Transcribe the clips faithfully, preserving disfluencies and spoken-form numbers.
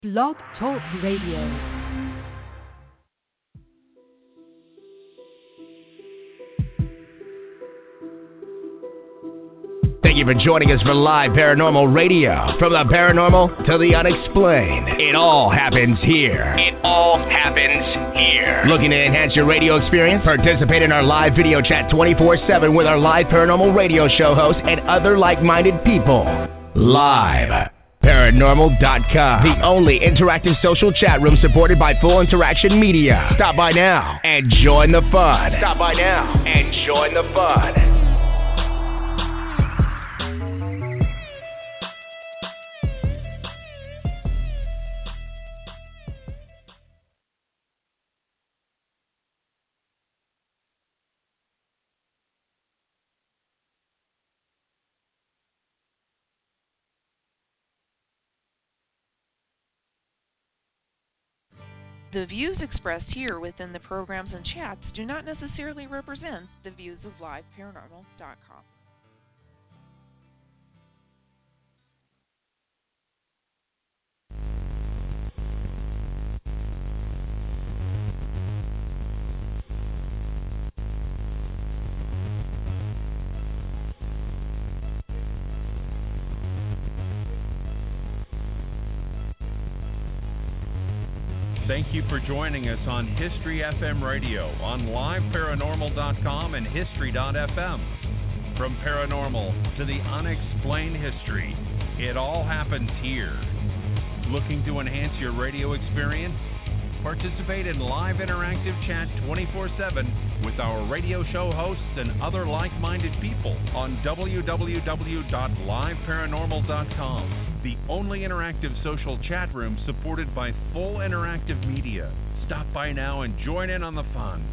Blog Talk Radio. Thank you for joining us for Live Paranormal Radio. From the paranormal to the unexplained, it all happens here. It all happens here. Looking to enhance your radio experience? Participate in our live video chat twenty-four seven with our Live Paranormal Radio show hosts and other like-minded people. Live Paranormal dot com, the only interactive social chat room supported by Full Interaction Media. Stop by now and join the fun. Stop by now and join the fun. The views expressed here within the programs and chats do not necessarily represent the views of Live Paranormal dot com. Thank you for joining us on History F M Radio on Live Paranormal dot com and History dot F M. From paranormal to the unexplained history, it all happens here. Looking to enhance your radio experience? Participate in live interactive chat twenty-four seven with our radio show hosts and other like-minded people on w w w dot live paranormal dot com. The only interactive social chat room supported by Full Interactive Media. Stop by now and join in on the fun.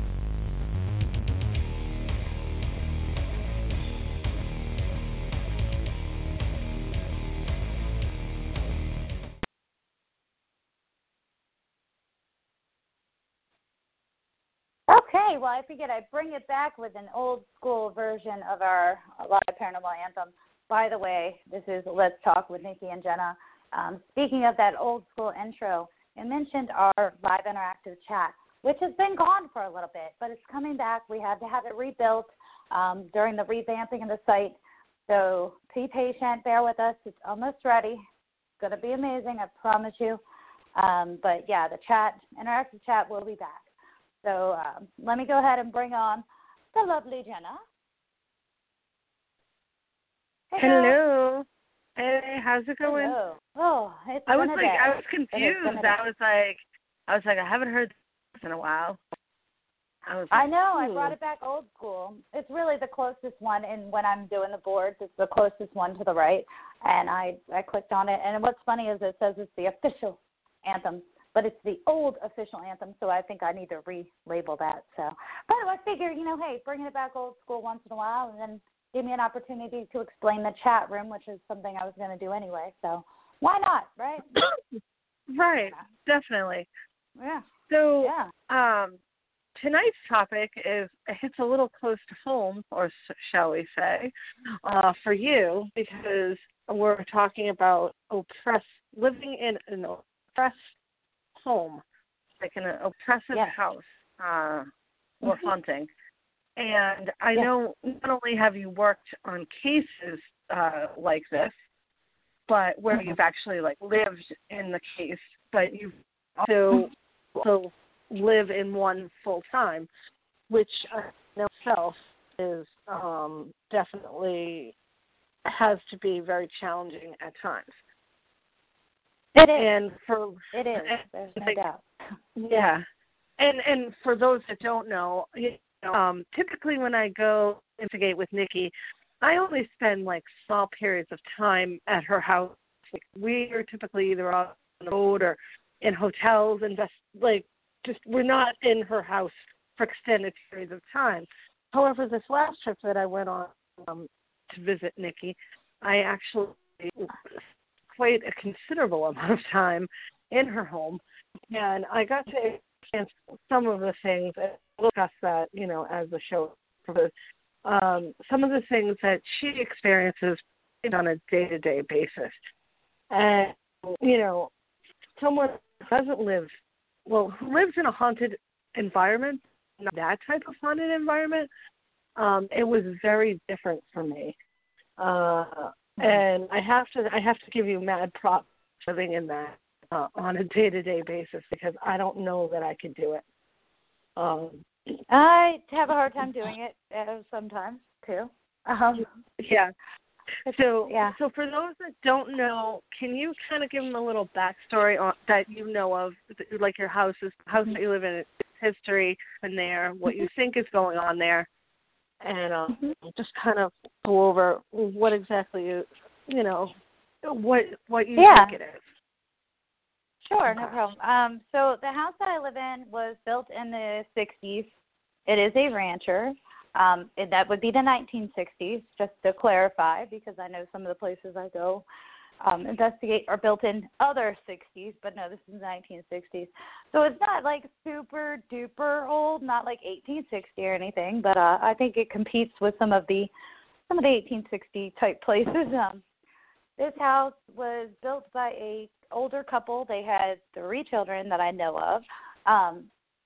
Okay, well, I figured I'd bring it back with an old school version of our Live Paranormal Anthem. By the way, this is Let's Talk with Nikki and Jenna. Um, speaking of that old school intro, I mentioned our live interactive chat, which has been gone for a little bit, but it's coming back. We had to have it rebuilt um, during the revamping of the site. So be patient, bear with us. It's almost ready. It's going to be amazing, I promise you. Um, but yeah, the chat, interactive chat will be back. So um, let me go ahead and bring on the lovely Jenna. Hey, Hello. Hey, how's it going? Hello. Oh, it's I was been a like, day. I was confused. I was like, I was like, I haven't heard this in a while. I was. Like, I know. Ooh. I brought it back old school. It's really the closest one, and when I'm doing the boards, it's the closest one to the right. And I, I clicked on it, and what's funny is it says it's the official anthem, but it's the old official anthem. So I think I need to relabel that. So, but I figure, you know, hey, bringing it back old school once in a while, and then give me an opportunity to explain the chat room, which is something I was going to do anyway. So why not, right? Right, definitely. Yeah. So yeah. Um, tonight's topic is hits a little close to home, or shall we say, uh, for you, because we're talking about oppressed living in an oppressed home, like in an oppressive yes. house uh, or mm-hmm. haunting. And I yes. know not only have you worked on cases uh, like this, but where mm-hmm. you've actually like lived in the case, but you've also also live in one full time, which in itself is um, definitely has to be very challenging at times. It is. And for it is. There's no like, doubt. Yeah, and and for those that don't know. You Um, typically when I go investigate with Nikki, I only spend like small periods of time at her house. Like, we are typically either on the road or in hotels, and just like just we're not in her house for extended periods of time. However, this last trip that I went on um, to visit Nikki, I actually quite a considerable amount of time in her home, and I got to experience some of the things. We'll discuss that, you know, as the show progresses. Um, some of the things that she experiences on a day-to-day basis. And, you know, someone who doesn't live, well, who lives in a haunted environment, not that type of haunted environment, um, it was very different for me. Uh, and I have to, I have to give you mad props living in that uh, on a day-to-day basis, because I don't know that I could do it. Um, I have a hard time doing it uh, sometimes too. Um, yeah. So, yeah. so for those that don't know, can you kind of give them a little backstory on, that you know of, like your house is house that you live in, its history, and there, what you think is going on there, and uh, mm-hmm. just kind of go over what exactly you, you know, what what you yeah. think it is. Sure, no problem. Um, so the house that I live in was built in the sixties. It is a rancher. Um, it, that would be the nineteen sixties, just to clarify, because I know some of the places I go um, investigate are built in other sixties, but no, this is nineteen sixties. So it's not like super duper old, not like eighteen sixty or anything, but uh, I think it competes with some of the some of the eighteen sixty type places. Um, this house was built by a older couple. They had three children that I know of. Um,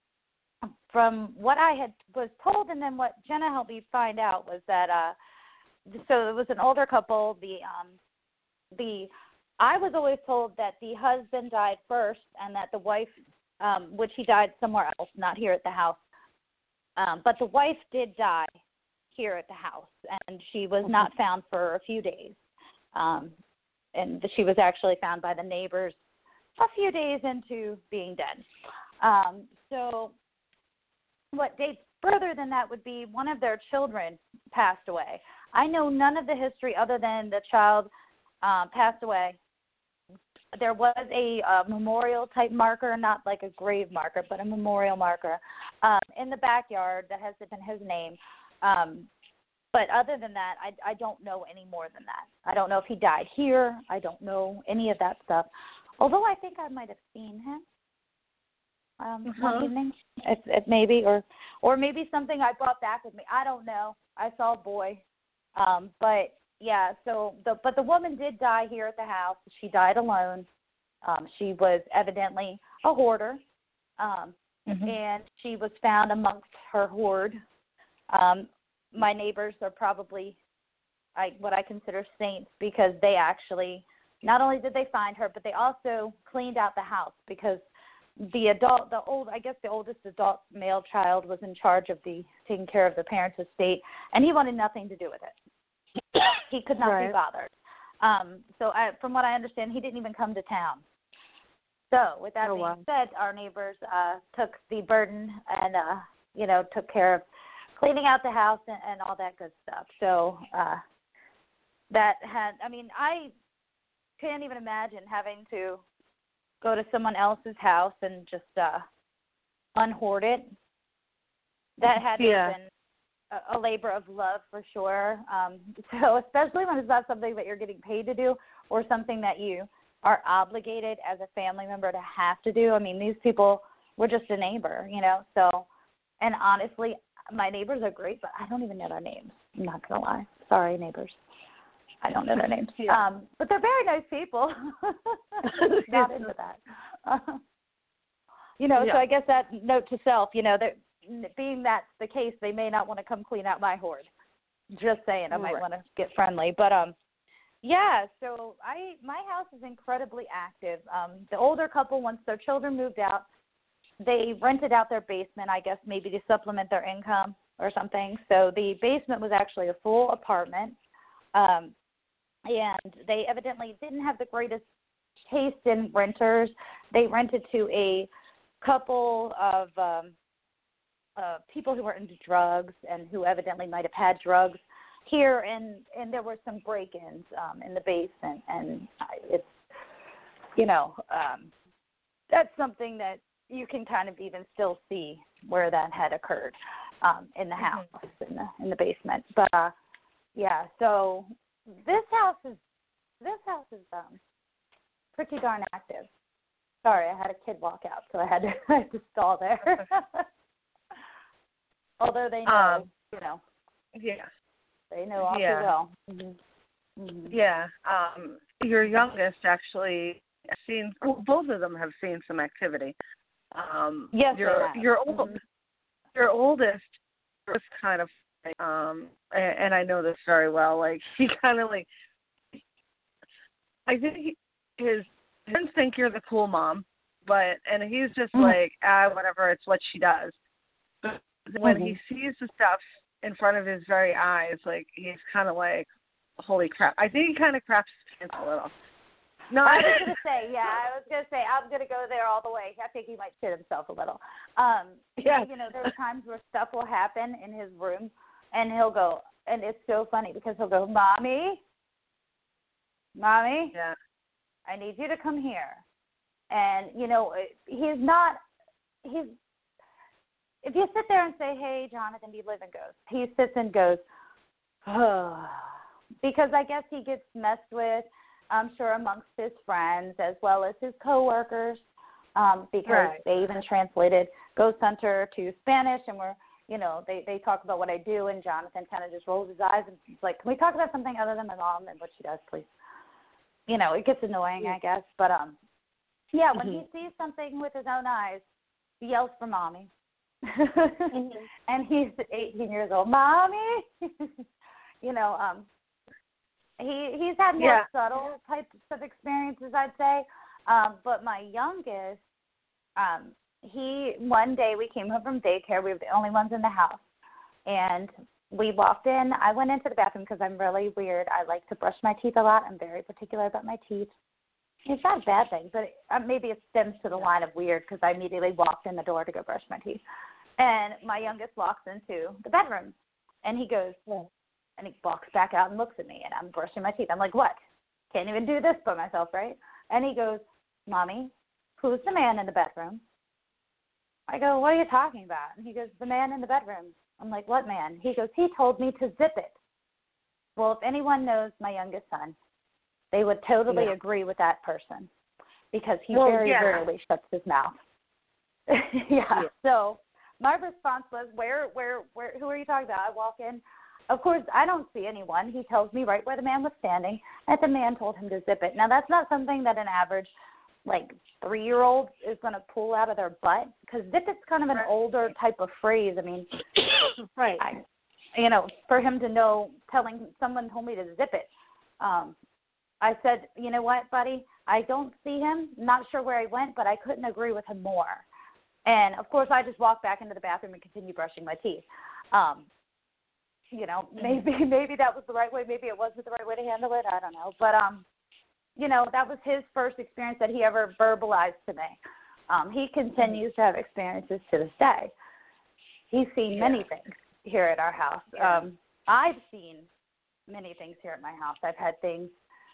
From what I had was told, and then what Jenna helped me find out, was that uh, so it was an older couple. The um, the I was always told that the husband died first, and that the wife, um, which he died somewhere else, not here at the house. Um, but the wife did die here at the house, and she was mm-hmm. not found for a few days. Um, and she was actually found by the neighbors a few days into being dead. Um, so. What dates further than that would be one of their children passed away. I know none of the history other than the child um, passed away. There was a uh, memorial type marker, not like a grave marker, but a memorial marker um, in the backyard that has been his name. Um, but other than that, I, I don't know any more than that. I don't know if he died here. I don't know any of that stuff. Although I think I might have seen him. Um, mm-hmm. one evening, if, if maybe, or or maybe something I brought back with me. I don't know. I saw a boy, um, but yeah. So the but the woman did die here at the house. She died alone. Um, she was evidently a hoarder, um, mm-hmm. and she was found amongst her hoard. Um, my neighbors are probably I, what I consider saints, because they actually not only did they find her, but they also cleaned out the house, because the adult, the old, I guess the oldest adult male child was in charge of the taking care of the parents' estate, and he wanted nothing to do with it. He could not right. be bothered. Um, so I, from what I understand, he didn't even come to town. So with that oh, being wow. said, our neighbors uh, took the burden and, uh, you know, took care of cleaning out the house and, and all that good stuff. So uh, that had, I mean, I can't even imagine having to go to someone else's house and just uh, unhoard it. That had to yeah. have been a, a labor of love for sure. Um, so especially when it's not something that you're getting paid to do, or something that you are obligated as a family member to have to do. I mean, these people were just a neighbor, you know. So, and honestly, my neighbors are great, but I don't even know their names. I'm not going to lie. Sorry, neighbors. I don't know their names. Yeah. Um, but they're very nice people. Not into that. Uh, you know, yeah. so I guess that note to self, you know, that being that's the case, they may not want to come clean out my hoard. Just saying, I might right. want to get friendly. But, um, yeah, so I my house is incredibly active. Um, the older couple, once their children moved out, they rented out their basement, I guess maybe to supplement their income or something. So the basement was actually a full apartment. Um, and they evidently didn't have the greatest taste in renters. They rented to a couple of um, uh, people who were into drugs and who evidently might have had drugs here, and, and there were some break-ins um, in the basement, and it's, you know, um, that's something that you can kind of even still see where that had occurred um, in the house, mm-hmm. in the in the basement. But, uh, yeah, so... This house is this house is um pretty darn active. Sorry, I had a kid walk out, so I had to I had to stall there. Although they know, um, you know, yeah, they know all yeah. too well. Mm-hmm. Mm-hmm. Yeah, um, your youngest actually I've seen, well, both of them have seen some activity. Um, yes, your your old, mm-hmm. your oldest was kind of, um, and, and I know this very well. Like he kind of like, I think he, his friends think you're the cool mom, but and he's just mm-hmm. like ah whatever, it's what she does. But when mm-hmm. he sees the stuff in front of his very eyes, like he's kind of like, holy crap! I think he kind of craps his pants a little. No, I was gonna say, yeah, I was gonna say I'm gonna go there all the way. I think he might shit himself a little. Um, yeah. You know, there's times where stuff will happen in his room, and he'll go, and it's so funny because he'll go, "Mommy, mommy, yeah, I need you to come here." And you know, he's not. He's. If you sit there and say, "Hey, Jonathan, do you live in ghosts?" He sits and goes, "Oh," because I guess he gets messed with. I'm sure amongst his friends as well as his coworkers, um, because right. they even translated Ghost Hunter to Spanish, and we're, you know, they, they talk about what I do, and Jonathan kind of just rolls his eyes and he's like, "Can we talk about something other than my mom and what she does, please?" You know, it gets annoying, I guess, but um, yeah, when mm-hmm. he sees something with his own eyes, he yells for mommy, mm-hmm. and he's eighteen years old, "Mommy," you know, um. He he's had more yeah. subtle types of experiences, I'd say. Um, but my youngest, um, he one day we came home from daycare. We were the only ones in the house, and we walked in. I went into the bathroom because I'm really weird. I like to brush my teeth a lot. I'm very particular about my teeth. It's not a bad thing, but it, uh, maybe it stems to the line of weird because I immediately walked in the door to go brush my teeth. And my youngest walks into the bedroom, and he goes, well, and he walks back out and looks at me, and I'm brushing my teeth. I'm like, "What? Can't even do this by myself, right?" And he goes, "Mommy, who's the man in the bedroom?" I go, "What are you talking about?" And he goes, "The man in the bedroom." I'm like, "What man?" He goes, "He told me to zip it." Well, if anyone knows my youngest son, they would totally yeah. agree with that person because he well, very yeah. rarely shuts his mouth. yeah. yeah. So my response was, where, where, where, who are you talking about? I walk in. Of course, I don't see anyone. He tells me right where the man was standing, that the man told him to zip it. Now, that's not something that an average, like, three-year-old is going to pull out of their butt, because zip it's kind of an older type of phrase. I mean, right. I, you know, for him to know, telling someone told me to zip it. Um, I said, "You know what, buddy? I don't see him. Not sure where he went, but I couldn't agree with him more." And, of course, I just walked back into the bathroom and continued brushing my teeth. Um You know, maybe maybe that was the right way. Maybe it wasn't the right way to handle it. I don't know. But, um, you know, that was his first experience that he ever verbalized to me. Um, he continues to have experiences to this day. He's seen yeah. many things here at our house. Yeah. Um, I've seen many things here at my house. I've had things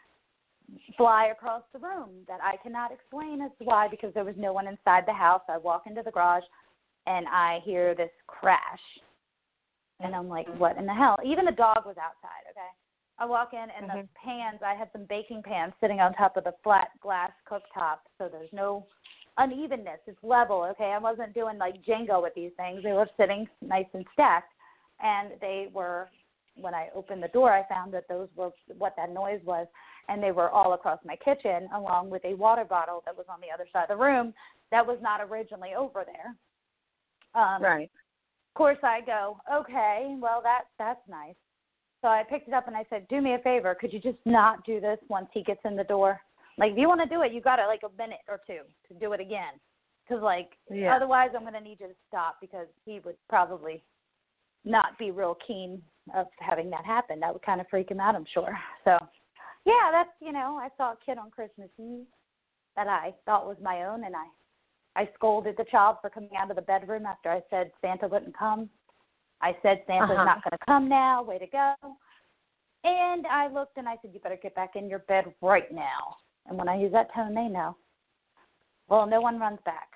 fly across the room that I cannot explain as to why, because there was no one inside the house. I walk into the garage, and I hear this crash. And I'm like, what in the hell? Even the dog was outside, okay? I walk in, and mm-hmm. the pans, I had some baking pans sitting on top of the flat glass cooktop, so there's no unevenness. It's level, okay? I wasn't doing, like, Jenga with these things. They were sitting nice and stacked. And they were, when I opened the door, I found that those were what that noise was, and they were all across my kitchen, along with a water bottle that was on the other side of the room that was not originally over there. Um, right. Of course, I go, okay, well, that that's nice. So I picked it up and I said, "Do me a favor. Could you just not do this once he gets in the door? Like, if you want to do it, you got, like, a minute or two to do it again. Because, like, yeah. otherwise I'm going to need you to stop, because he would probably not be real keen of having that happen. That would kind of freak him out, I'm sure." So, yeah, that's, you know, I saw a kid on Christmas Eve that I thought was my own, and I I scolded the child for coming out of the bedroom after I said Santa wouldn't come. I said, "Santa's uh-huh. not going to come now. Way to go." And I looked and I said, "You better get back in your bed right now." And when I use that tone, they know. Well, no one runs back.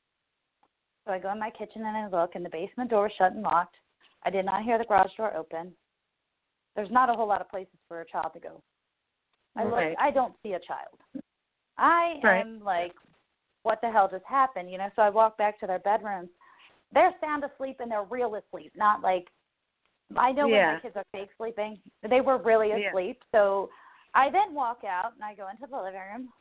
So I go in my kitchen and I look, and the basement door was shut and locked. I did not hear the garage door open. There's not a whole lot of places for a child to go. I look, right. I don't see a child. I right. am like, what the hell just happened? You know, so I walk back to their bedrooms. They're sound asleep and they're real asleep, not like, I know yeah. when my kids are fake sleeping. They were really asleep. Yeah. So I then walk out and I go into the living room,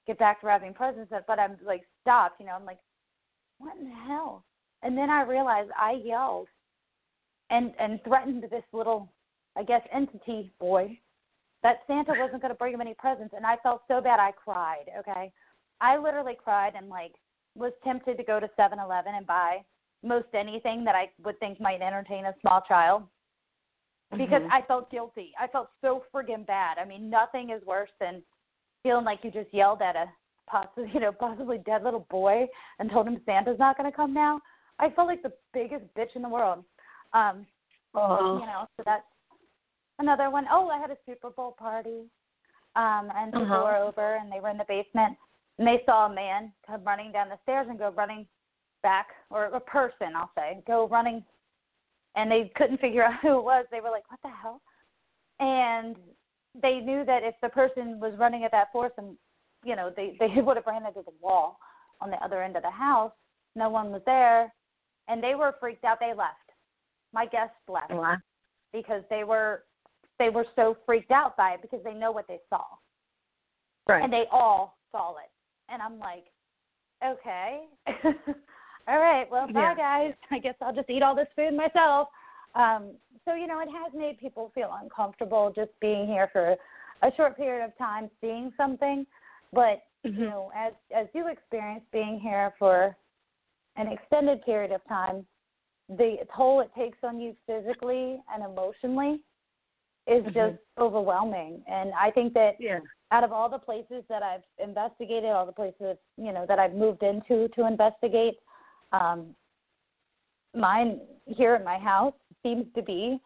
get back to wrapping presents, but I'm like stopped. You know, I'm like, what in the hell? And then I realized I yelled and and threatened this little, I guess, entity boy that Santa wasn't going to bring him any presents, and I felt so bad I cried. Okay, I literally cried and like was tempted to go to seven eleven and buy most anything that I would think might entertain a small child. Because mm-hmm. I felt guilty. I felt so friggin' bad. I mean, nothing is worse than feeling like you just yelled at a possibly, you know, possibly dead little boy and told him Santa's not going to come now. I felt like the biggest bitch in the world. Um, oh. You know, so that's another one. Oh, I had a Super Bowl party, um, and people uh-huh. were over, and they were in the basement, and they saw a man come running down the stairs and go running back, or a person, I'll say, go running. And they couldn't figure out who it was. They were like, what the hell? And they knew that if the person was running at that force, and, you know, they, they would have ran into the wall on the other end of the house. No one was there. And they were freaked out. They left. My guests left. Wow. Because they were they were so freaked out by it because they know what they saw. Right. And they all saw it. And I'm like, okay. All right, well, bye, yeah. guys. I guess I'll just eat all this food myself. Um, so, you know, it has made people feel uncomfortable just being here for a short period of time, seeing something. But, mm-hmm. you know, as as you experience being here for an extended period of time, the toll it takes on you physically and emotionally is mm-hmm. just overwhelming. And I think that yeah. out of all the places that I've investigated, all the places, you know, that I've moved into to investigate, Um, mine here in my house seems to be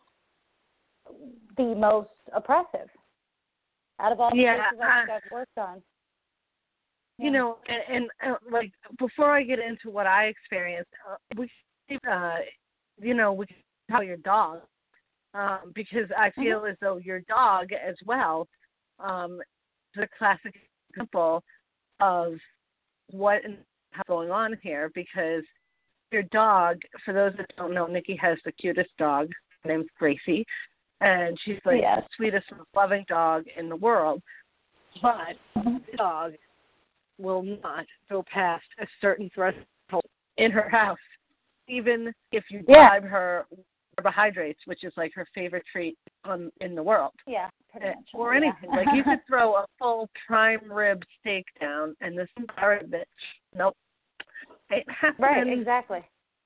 the most oppressive out of all the yeah, places I've, I've worked on. Yeah. You know, and, and uh, like before I get into what I experienced, uh, we, uh, you know, we can tell your dog um, because I feel mm-hmm. as though your dog as well um, is a classic example of what is going on here because your dog, for those that don't know, Nikki has the cutest dog. Her name's Gracie, and she's like yes. the sweetest, most loving dog in the world. But the dog will not go past a certain threshold in her house, even if you yeah. bribe her carbohydrates, which is like her favorite treat on in the world. Yeah, pretty much. Or anything. Yeah. Like you could throw a full prime rib steak down, and this entire bitch, nope. Ain't happening. Right, exactly.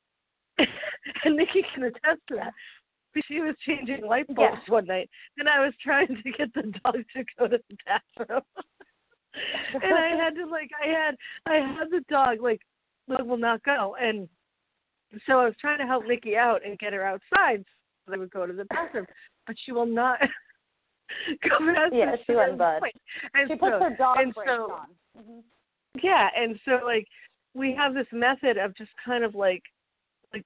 And Nikki can attest to that. She was changing light bulbs yeah. one night, and I was trying to get the dog to go to the bathroom. And I had to, like, I had, I had the dog, like, dog will not go. And so I was trying to help Nikki out and get her outside so I would go to the bathroom. But she will not go past yeah, she wouldn't budge. And she so, puts her dog and brakes so, on. Mm-hmm. Yeah, and so, like, we have this method of just kind of, like, like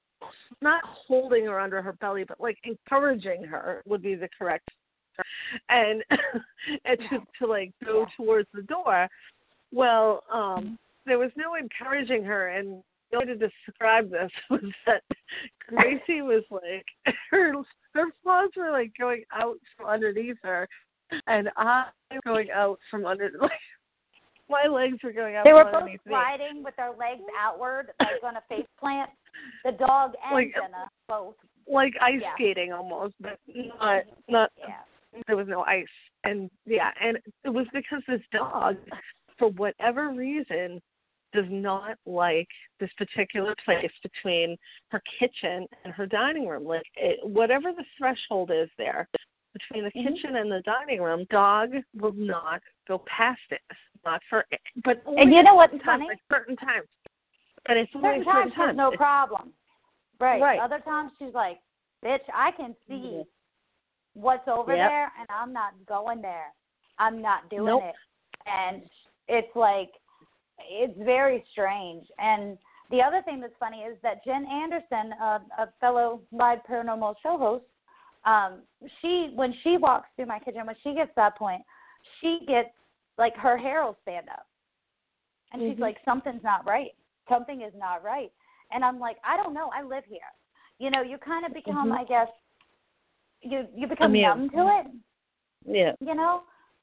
not holding her under her belly, but, like, encouraging her would be the correct term. And, and to, to, like, go yeah. towards the door. Well, um, there was no encouraging her, and the way to describe this was that Gracie was, like, her, her paws were, like, going out from underneath her, and I was going out from under, like, my legs were going out. They were both me. sliding with their legs outward, like on a face plant. The dog and like, Jenna both. Like ice yeah. skating almost, but not not. Yeah. There was no ice, and yeah, and it was because this dog, for whatever reason, does not like this particular place between her kitchen and her dining room. Like it, whatever the threshold is there between the mm-hmm. kitchen and the dining room, dog will not go past it. Not for, but and you know what's times, funny? Like certain times, and it's certain only times certain she's no it's, problem. Right. Right. Other times she's like, bitch, I can see mm-hmm. what's over yep. there, and I'm not going there. I'm not doing nope. it. And it's like, it's very strange. And the other thing that's funny is that Jen Anderson, uh, a fellow live paranormal show host, um, she when she walks through my kitchen, when she gets to that point, she gets, like, her hair will stand up. And mm-hmm. she's like, something's not right. Something is not right. And I'm like, I don't know. I live here. You know, you kind of become, mm-hmm. I guess, you you become Immune. numb to it. Yeah. You know?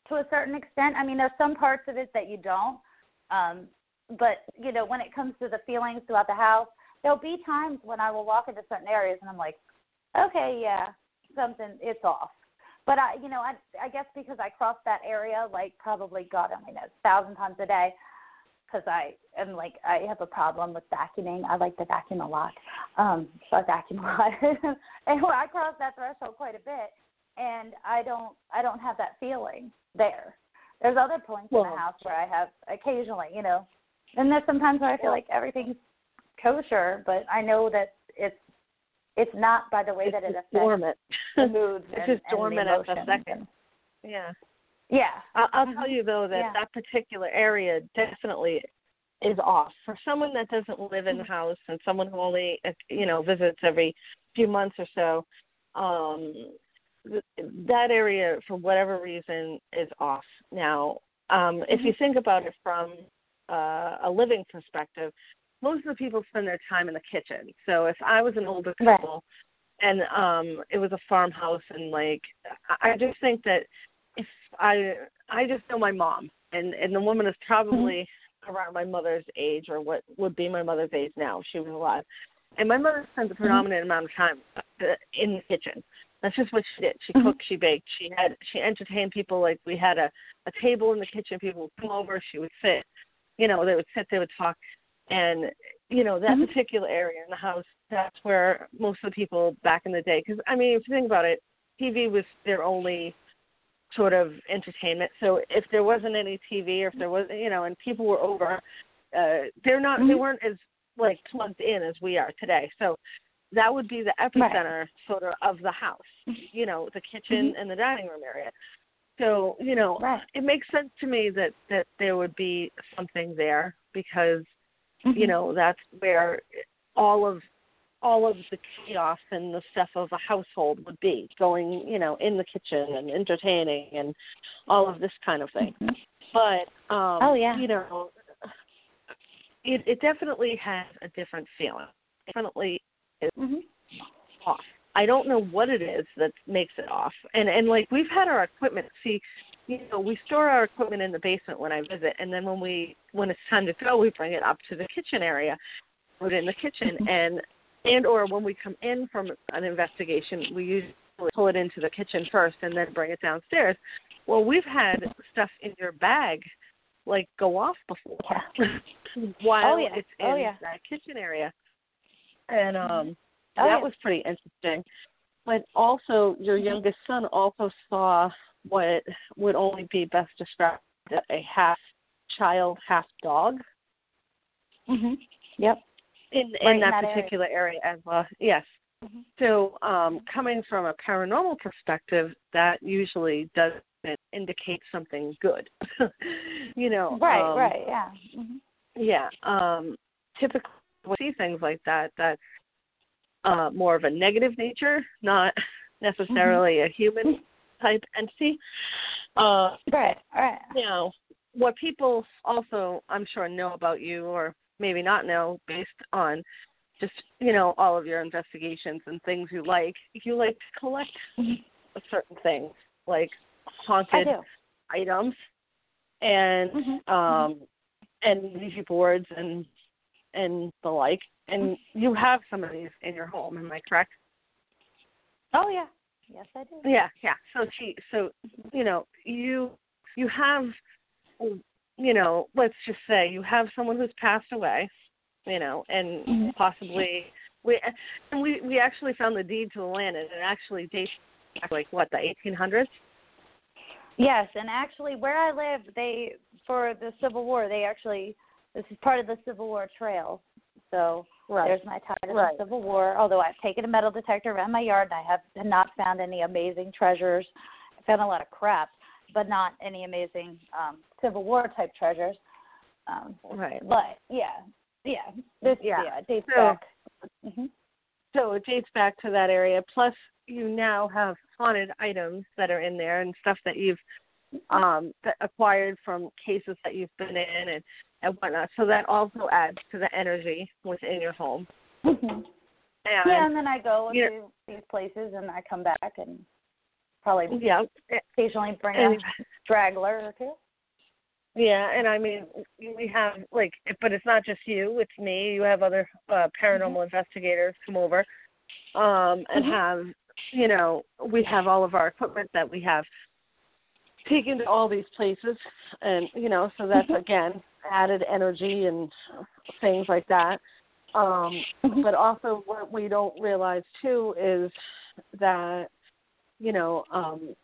to a certain extent. I mean, there's some parts of it that you don't. Um, but, you know, when it comes to the feelings throughout the house, there'll be times when I will walk into certain areas and I'm like, okay, yeah, something, it's off. But, I, you know, I, I guess because I cross that area, like, probably, God only knows, a thousand times a day, because I am, like, I have a problem with vacuuming. I like to vacuum a lot. Um, so I vacuum a lot. And I cross that threshold quite a bit, and I don't, I don't have that feeling there. There's other points well, in the house where I have occasionally, you know, and there's sometimes where I feel like everything's kosher, but I know that it's, it's not by the way it's that it affects dormant. the moods it's and, just dormant and the at the second. Yeah. Yeah. I'll, I'll tell you, though, that yeah. that particular area definitely is off. For someone that doesn't live in the house and someone who only, you know, visits every few months or so, um, th- that area, for whatever reason, is off. Now, um, mm-hmm. if you think about it from uh, a living perspective, most of the people spend their time in the kitchen. So if I was an older couple right. and um, it was a farmhouse, and like, I just think that if I, I just know my mom, and, and the woman is probably mm-hmm. around my mother's age, or what would be my mother's age now if she was alive. And my mother spent the predominant mm-hmm. amount of time in the kitchen. That's just what she did. She mm-hmm. cooked, she baked, she had, she entertained people. Like, we had a, a table in the kitchen. People would come over. She would sit. You know, they would sit. They would talk. And, you know, that mm-hmm. particular area in the house, that's where most of the people back in the day, because, I mean, if you think about it, T V was their only sort of entertainment. So if there wasn't any T V, or if there was, you know, and people were over, uh, they're not, mm-hmm. they weren't as, like, plugged in as we are today. So that would be the epicenter right. sort of of the house, you know, the kitchen mm-hmm. and the dining room area. So, you know, right. it makes sense to me that, that there would be something there, because mm-hmm. you know, that's where all of all of the chaos and the stuff of a household would be, going, you know, in the kitchen and entertaining and all of this kind of thing. Mm-hmm. But, um, oh, yeah. you know, it, it definitely has a different feeling. It definitely is mm-hmm. off. I don't know what it is that makes it off. And, and like, we've had our equipment, see, you know, we store our equipment in the basement when I visit, and then when we when it's time to go, we bring it up to the kitchen area, put it in the kitchen, and and or when we come in from an investigation, we usually pull it into the kitchen first and then bring it downstairs. Well, we've had stuff in your bag, like, go off before yeah. while oh, yeah. it's in oh, yeah. that kitchen area, and um, oh, that yeah. was pretty interesting. But also, your youngest son also saw what would only be best described as a half child, half dog. Mhm. Yep. In right in that, in that particular area. area as well. Yes. Mm-hmm. So, um, coming from a paranormal perspective, that usually doesn't indicate something good. you know. Right. Um, right. Yeah. Mm-hmm. Yeah. Um, typically, we see things like that. That's uh, more of a negative nature, not necessarily mm-hmm. a human type entity. Uh, right, right. You know, what people also, I'm sure, know about you, or maybe not know, based on just, you know, all of your investigations and things you like, you like to collect mm-hmm. certain things, like haunted items and mm-hmm. um, and Ouija boards and and the like. And you have some of these in your home, am I correct? Oh, yeah. Yes, I do. Yeah, yeah. So she, so you know, you you have, you know, let's just say you have someone who's passed away, you know, and mm-hmm. possibly we and we we actually found the deed to the land, and it actually dates back like what, the eighteen hundreds. Yes, and actually, where I live, they for the Civil War, they actually this is part of the Civil War Trail. So right. there's my tie to right. the Civil War, although I've taken a metal detector around my yard and I have not found any amazing treasures. I found a lot of crap, but not any amazing um, Civil War type treasures. Um, right. But, yeah, yeah, this yeah. yeah, it dates so, back. Mm-hmm. So it dates back to that area. Plus, you now have haunted items that are in there and stuff that you've um, that acquired from cases that you've been in and and whatnot. So that also adds to the energy within your home. Mm-hmm. And, yeah, and then I go you to these places and I come back and probably yeah. occasionally bring and, up straggler or two. Yeah, and I mean, we have, like, but it's not just you, it's me. You have other uh, paranormal mm-hmm. investigators come over um, and mm-hmm. have, you know, we have all of our equipment that we have taken to all these places. And, you know, so that's, mm-hmm. again, added energy and things like that. Um, mm-hmm. But also what we don't realize, too, is that, you know, um,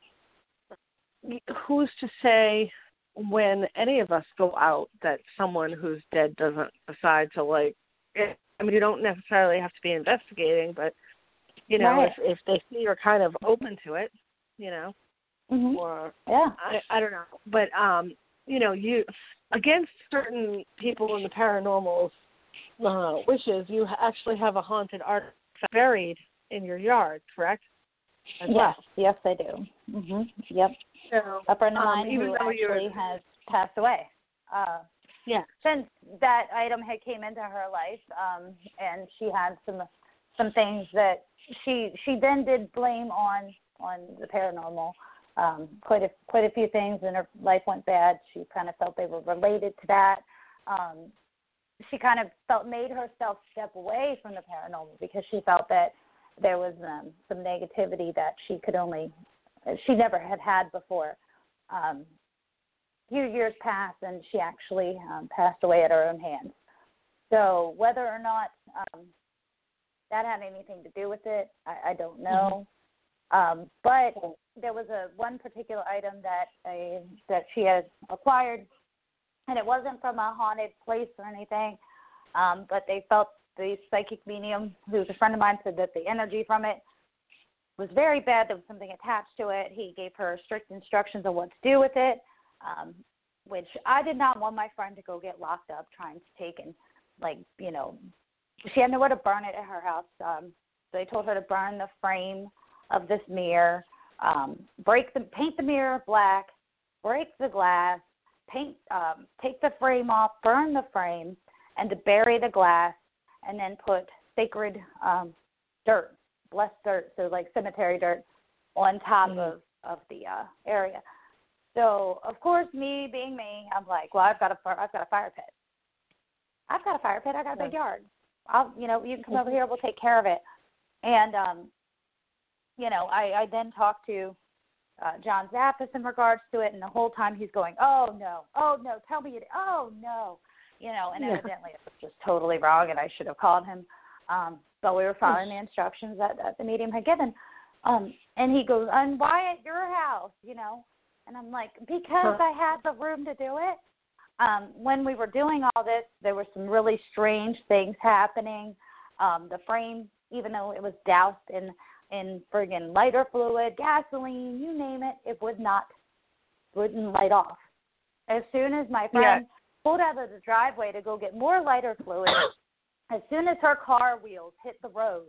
who's to say when any of us go out that someone who's dead doesn't decide to, like, it, I mean, you don't necessarily have to be investigating, but, you know, right. if, if they see you're kind of open to it, you know, mm-hmm. or, yeah. I, I don't know. But, um, you know, you, against certain people in the paranormal uh, wishes, you actually have a haunted artifact buried in your yard, correct? As yes, well. yes, I do. Mm-hmm. Yep. So, a friend of um, mine even who though actually you're... has passed away. Uh, yeah. Since that item had came into her life, um, and she had some some things that she she then did blame on on the paranormal. Um, quite a quite a few things in her life went bad. She kind of felt they were related to that. Um, she kind of felt made herself step away from the paranormal because she felt that there was um, some negativity that she could only, she never had had before. Um, a few years passed, and she actually um, passed away at her own hands. So whether or not um, that had anything to do with it, I, I don't know. Mm-hmm. Um, but there was a one particular item that a, that she had acquired, and it wasn't from a haunted place or anything, um, but they felt the psychic medium, who's a friend of mine, said that the energy from it was very bad. There was something attached to it. He gave her strict instructions on what to do with it, um, which I did not want my friend to go get locked up trying to take and, like, you know, she had nowhere to burn it at her house. Um, so they told her to burn the frame of this mirror, um, break the, paint the mirror black, break the glass, paint, um, take the frame off, burn the frame, and to bury the glass, and then put sacred um, dirt, blessed dirt, so like cemetery dirt, on top mm-hmm. of, of the uh, area. So, of course, me being me, I'm like, well, I've got a, I've got a fire pit. I've got a fire pit. I got a big yard. I'll, you know, you can come over here. We'll take care of it. And, um, you know, I, I then talked to uh, John Zappis in regards to it, and the whole time he's going, oh, no, oh, no, tell me it, oh, no. You know, and yeah. evidently it was just totally wrong, and I should have called him. Um, but we were following the instructions that, that the medium had given. Um, and he goes, and why at your house, you know? And I'm like, because I had the room to do it. Um, when we were doing all this, there were some really strange things happening. Um, the frame, even though it was doused in, in friggin' lighter fluid, gasoline, you name it, it would not, wouldn't light off. As soon as my friend... Yeah. pulled out of the driveway to go get more lighter fluid, as soon as her car wheels hit the road,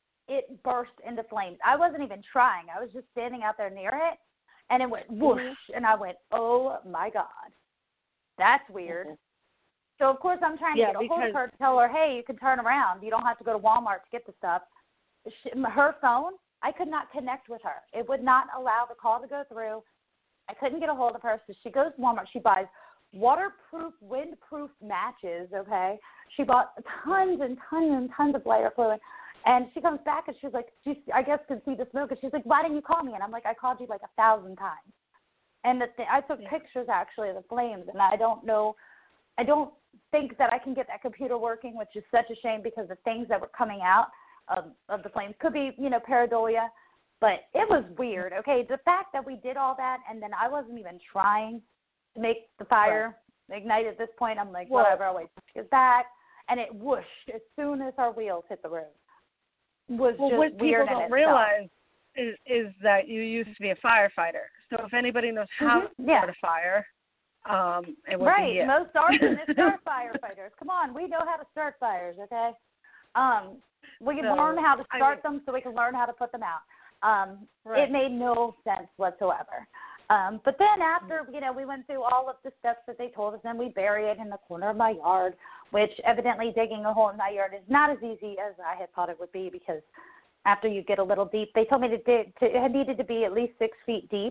it burst into flames. I wasn't even trying. I was just standing out there near it, and it went whoosh, mm-hmm. and I went, oh, my God. That's weird. Mm-hmm. So, of course, I'm trying yeah, to get a because... hold of her to tell her, hey, you can turn around. You don't have to go to Walmart to get the stuff. She, her phone, I could not connect with her. It would not allow the call to go through. I couldn't get a hold of her, so she goes to Walmart. She buys waterproof, windproof matches, okay? She bought tons and tons and tons of lighter fluid. And she comes back and she's like, she, I guess could see the smoke. And she's like, why didn't you call me? And I'm like, I called you like a thousand times. And the th- I took yeah. pictures, actually, of the flames. And I don't know, I don't think that I can get that computer working, which is such a shame because the things that were coming out of, of the flames could be, you know, pareidolia. But it was weird, okay? The fact that we did all that and then I wasn't even trying to make the fire right. ignite at this point, I'm like, well, whatever, I'll wait till she gets back. And it whooshed as soon as our wheels hit the road. It was well, just what weird people don't in realize is, is that you used to be a firefighter. So if anybody knows how mm-hmm. to yeah. start a fire, um, it would right. be you. Most arsonists are firefighters. Come on, we know how to start fires, okay? Um, we can so, learn how to start I mean, them so we can learn how to put them out. Um, right. It made no sense whatsoever. Um, but then after, you know, we went through all of the steps that they told us, and we bury it in the corner of my yard, which evidently digging a hole in my yard is not as easy as I had thought it would be because after you get a little deep, they told me to dig, to, it needed to be at least six feet deep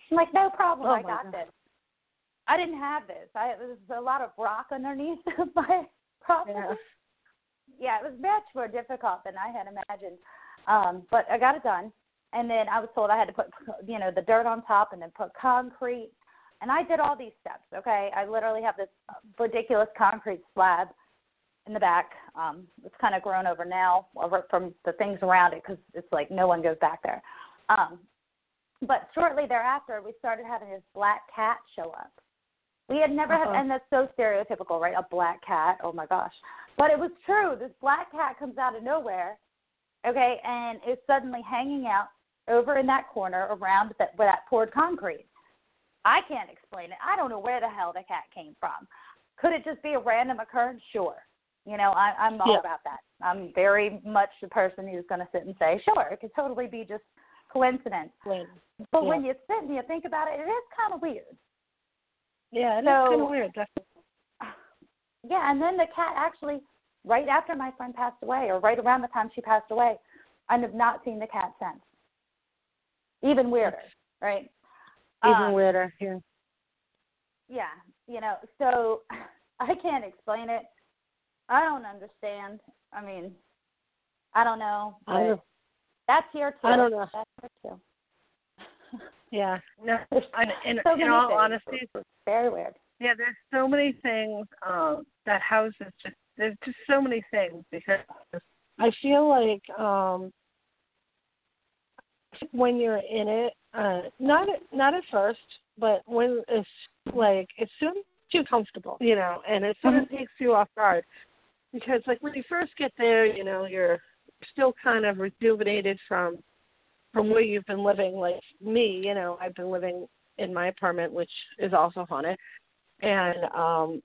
I'm like, no problem, Oh, I my got God. this. I didn't have this. I it was a lot of rock underneath my property. Yeah. Yeah, it was much more difficult than I had imagined. Um, but I got it done. And then I was told I had to put, you know, the dirt on top and then put concrete. And I did all these steps, okay? I literally have this ridiculous concrete slab in the back. Um, it's kind of grown over now over from the things around it because it's like no one goes back there. Um, but shortly thereafter, we started having this black cat show up. We had never Uh-huh. had, and that's so stereotypical, right? A black cat, oh my gosh. But it was true. This black cat comes out of nowhere, okay, and is suddenly hanging out over in that corner around that, where that poured concrete. I can't explain it. I don't know where the hell the cat came from. Could it just be a random occurrence? Sure. You know, I, I'm all Yeah. about that. I'm very much the person who's going to sit and say, sure, it could totally be just coincidence. When, But yeah. when you sit and you think about it, it is kind of weird. Yeah, it So- is kind of weird, definitely. Yeah, and then the cat actually, right after my friend passed away, or right around the time she passed away, I have not seen the cat since. Even weirder, right? Even Um, weirder, yeah. Yeah, you know, so I can't explain it. I don't understand. I mean, I don't know. But I don't, that's here too. I don't know. That's here too. Yeah. No, There's I, in, so in many all things. honesty, It's very weird. yeah, there's so many things. Um, that house is just, there's just so many things because I feel like um, when you're in it, uh, not at, not at first, but when it's like as soon as you're comfortable, you know, and as soon as it takes you off guard, because like when you first get there, you know, you're still kind of rejuvenated from from where you've been living. Like me, you know, I've been living in my apartment, which is also haunted, and um,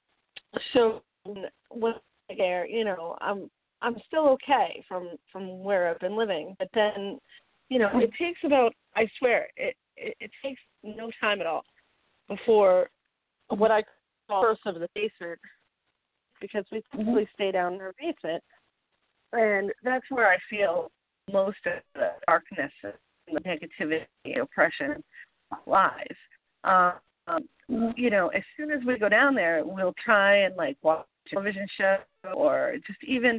so when I get there, you know, I'm I'm still okay from from where I've been living, but then, you know, it takes about, I swear, it it, it takes no time at all before what I call first of the basement, because we typically stay down in our basement, and that's where I feel most of the darkness and the negativity and oppression lies. Um, you know, as soon as we go down there, we'll try and like watch a television show or just even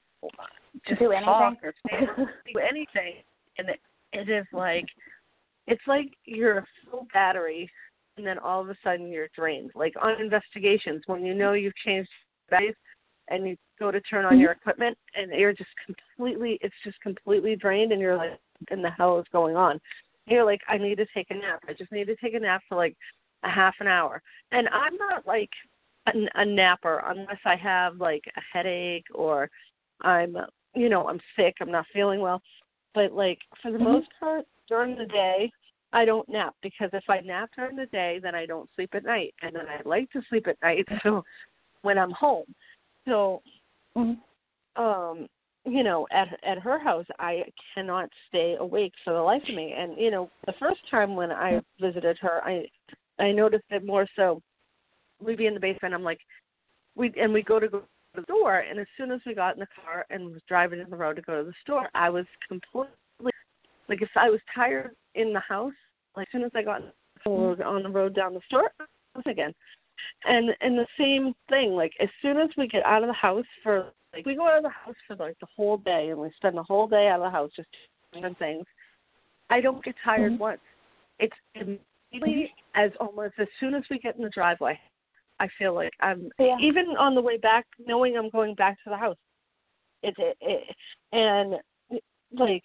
just Do talk anything. or say, do anything, and it, it is like it's like you're a full battery, and then all of a sudden you're drained. Like on investigations, when you know you've changed batteries and you go to turn on your equipment, and you're just completely, it's just completely drained, and you're like, what in the hell is going on? And you're like, I need to take a nap. I just need to take a nap for like a half an hour. And I'm not like a, a napper unless I have like a headache or I'm, you know, I'm sick, I'm not feeling well. But like for the mm-hmm. most part, during the day, I don't nap, because if I nap during the day, then I don't sleep at night. And then I like to sleep at night so when I'm home. So, mm-hmm. um, you know, at at her house, I cannot stay awake for the life of me. And, you know, the first time when I visited her, I I noticed it more so. We'd be in the basement, I'm like, we and we go to go to the store, and as soon as we got in the car and was driving down the road to go to the store, I was completely, like if I was tired in the house, like as soon as I got on the road down the store, I was again. And and the same thing, like as soon as we get out of the house for, like we go out of the house for like the whole day, and we spend the whole day out of the house just doing things, I don't get tired mm-hmm. once. It's immediately, as almost as soon as we get in the driveway, I feel like I'm, yeah. even on the way back, knowing I'm going back to the house, it, it, it and like,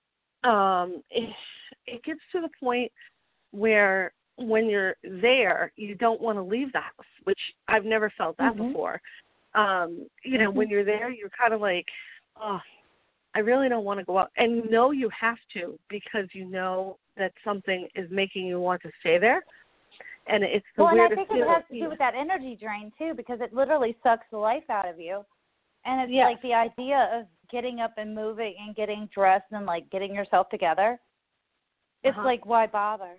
um, it, it gets to the point where when you're there, you don't want to leave the house, which I've never felt that mm-hmm. before. Um, you know, mm-hmm. when you're there, you're kind of like, oh, I really don't want to go out. And you know you have to, because you know that something is making you want to stay there. And it's the well, weirdest and I think it has to feeling. do with that energy drain, too, because it literally sucks the life out of you. And it's yes. like the idea of getting up and moving and getting dressed and, like, getting yourself together. It's uh-huh. like, why bother?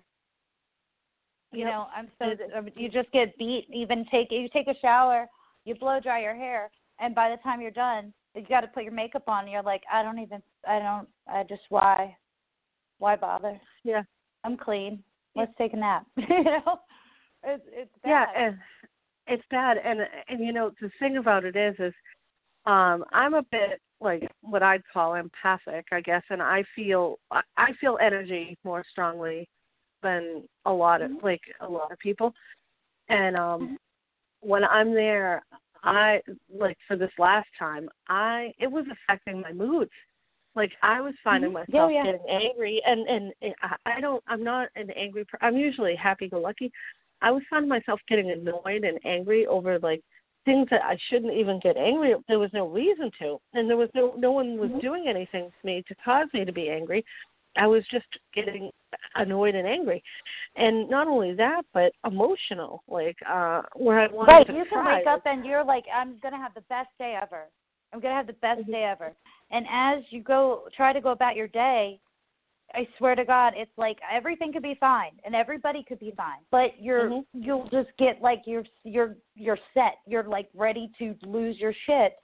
You yep. know, I'm so you just get beat. Even take you take a shower, you blow dry your hair, and by the time you're done, you got to put your makeup on. And you're like, I don't even, I don't, I just why, why bother? Yeah, I'm clean. let's take a nap. you know, it's it's bad. Yeah, and it's bad. And and you know, the thing about it is, is um, I'm a bit like what I'd call empathic, I guess, and I feel I feel energy more strongly than a lot of like a lot of people. And um, mm-hmm. when I'm there, I like for this last time, I it was affecting my moods. Like I was finding myself yeah, yeah. getting angry, and and I don't. I'm not an angry. I'm usually happy-go-lucky. I was finding myself getting annoyed and angry over like things that I shouldn't even get angry. There was no reason to, and there was no no one was mm-hmm. doing anything to me to cause me to be angry. I was just getting annoyed and angry, and not only that, but emotional. Like uh, where I wanted right, to you can cry. wake up and you're like, I'm gonna have the best day ever. I'm gonna have the best mm-hmm. day ever. And as you go, try to go about your day, I swear to God, it's like everything could be fine and everybody could be fine, but you're mm-hmm. you'll just get like you're you're you're set. You're like ready to lose your shit.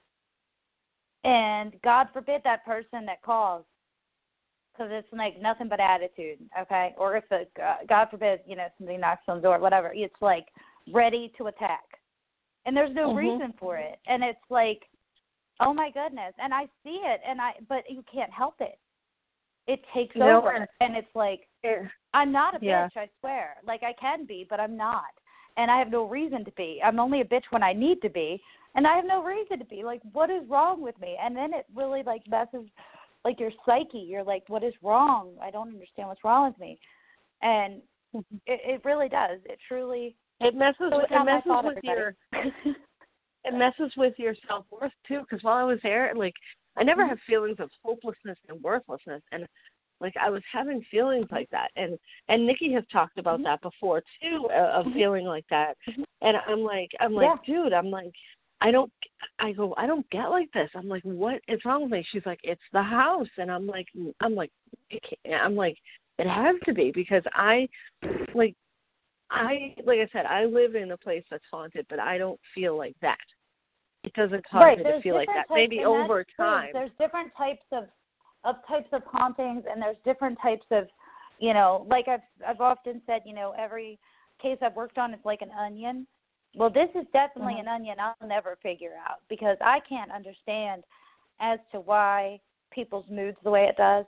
And God forbid that person that calls, because it's like nothing but attitude, okay? Or if a God forbid, you know, somebody knocks on the door, whatever. It's like ready to attack, and there's no mm-hmm. reason for it. And it's like, oh my goodness, and I see it, and I but you can't help it. It takes you know, over, and, and it's like, it, I'm not a yeah. bitch, I swear. Like, I can be, but I'm not. And I have no reason to be. I'm only a bitch when I need to be, and I have no reason to be. Like, what is wrong with me? And then it really, like, messes, like, your psyche. You're like, what is wrong? I don't understand what's wrong with me. And it, it really does. It truly. It messes, so it messes fault, with everybody. your, it messes with your self-worth, too, because while I was there, like, I never have feelings of hopelessness and worthlessness, and like I was having feelings like that, and and Nikki has talked about that before too, uh, of feeling like that, and I'm like, I'm like, yeah. dude, I'm like, I don't, I go, I don't get like this. I'm like, what is wrong with me? She's like, it's the house, and I'm like, I'm like, it can't. I'm like, it has to be because I, like, I like I said, I live in a place that's haunted, but I don't feel like that. It doesn't cause right. me There's to feel like that. Types, Maybe over time. There's different types of, of types of hauntings, and there's different types of, you know, like I've I've often said, you know, every case I've worked on is like an onion. Well, this is definitely mm-hmm. an onion I'll never figure out because I can't understand as to why people's moods the way it does.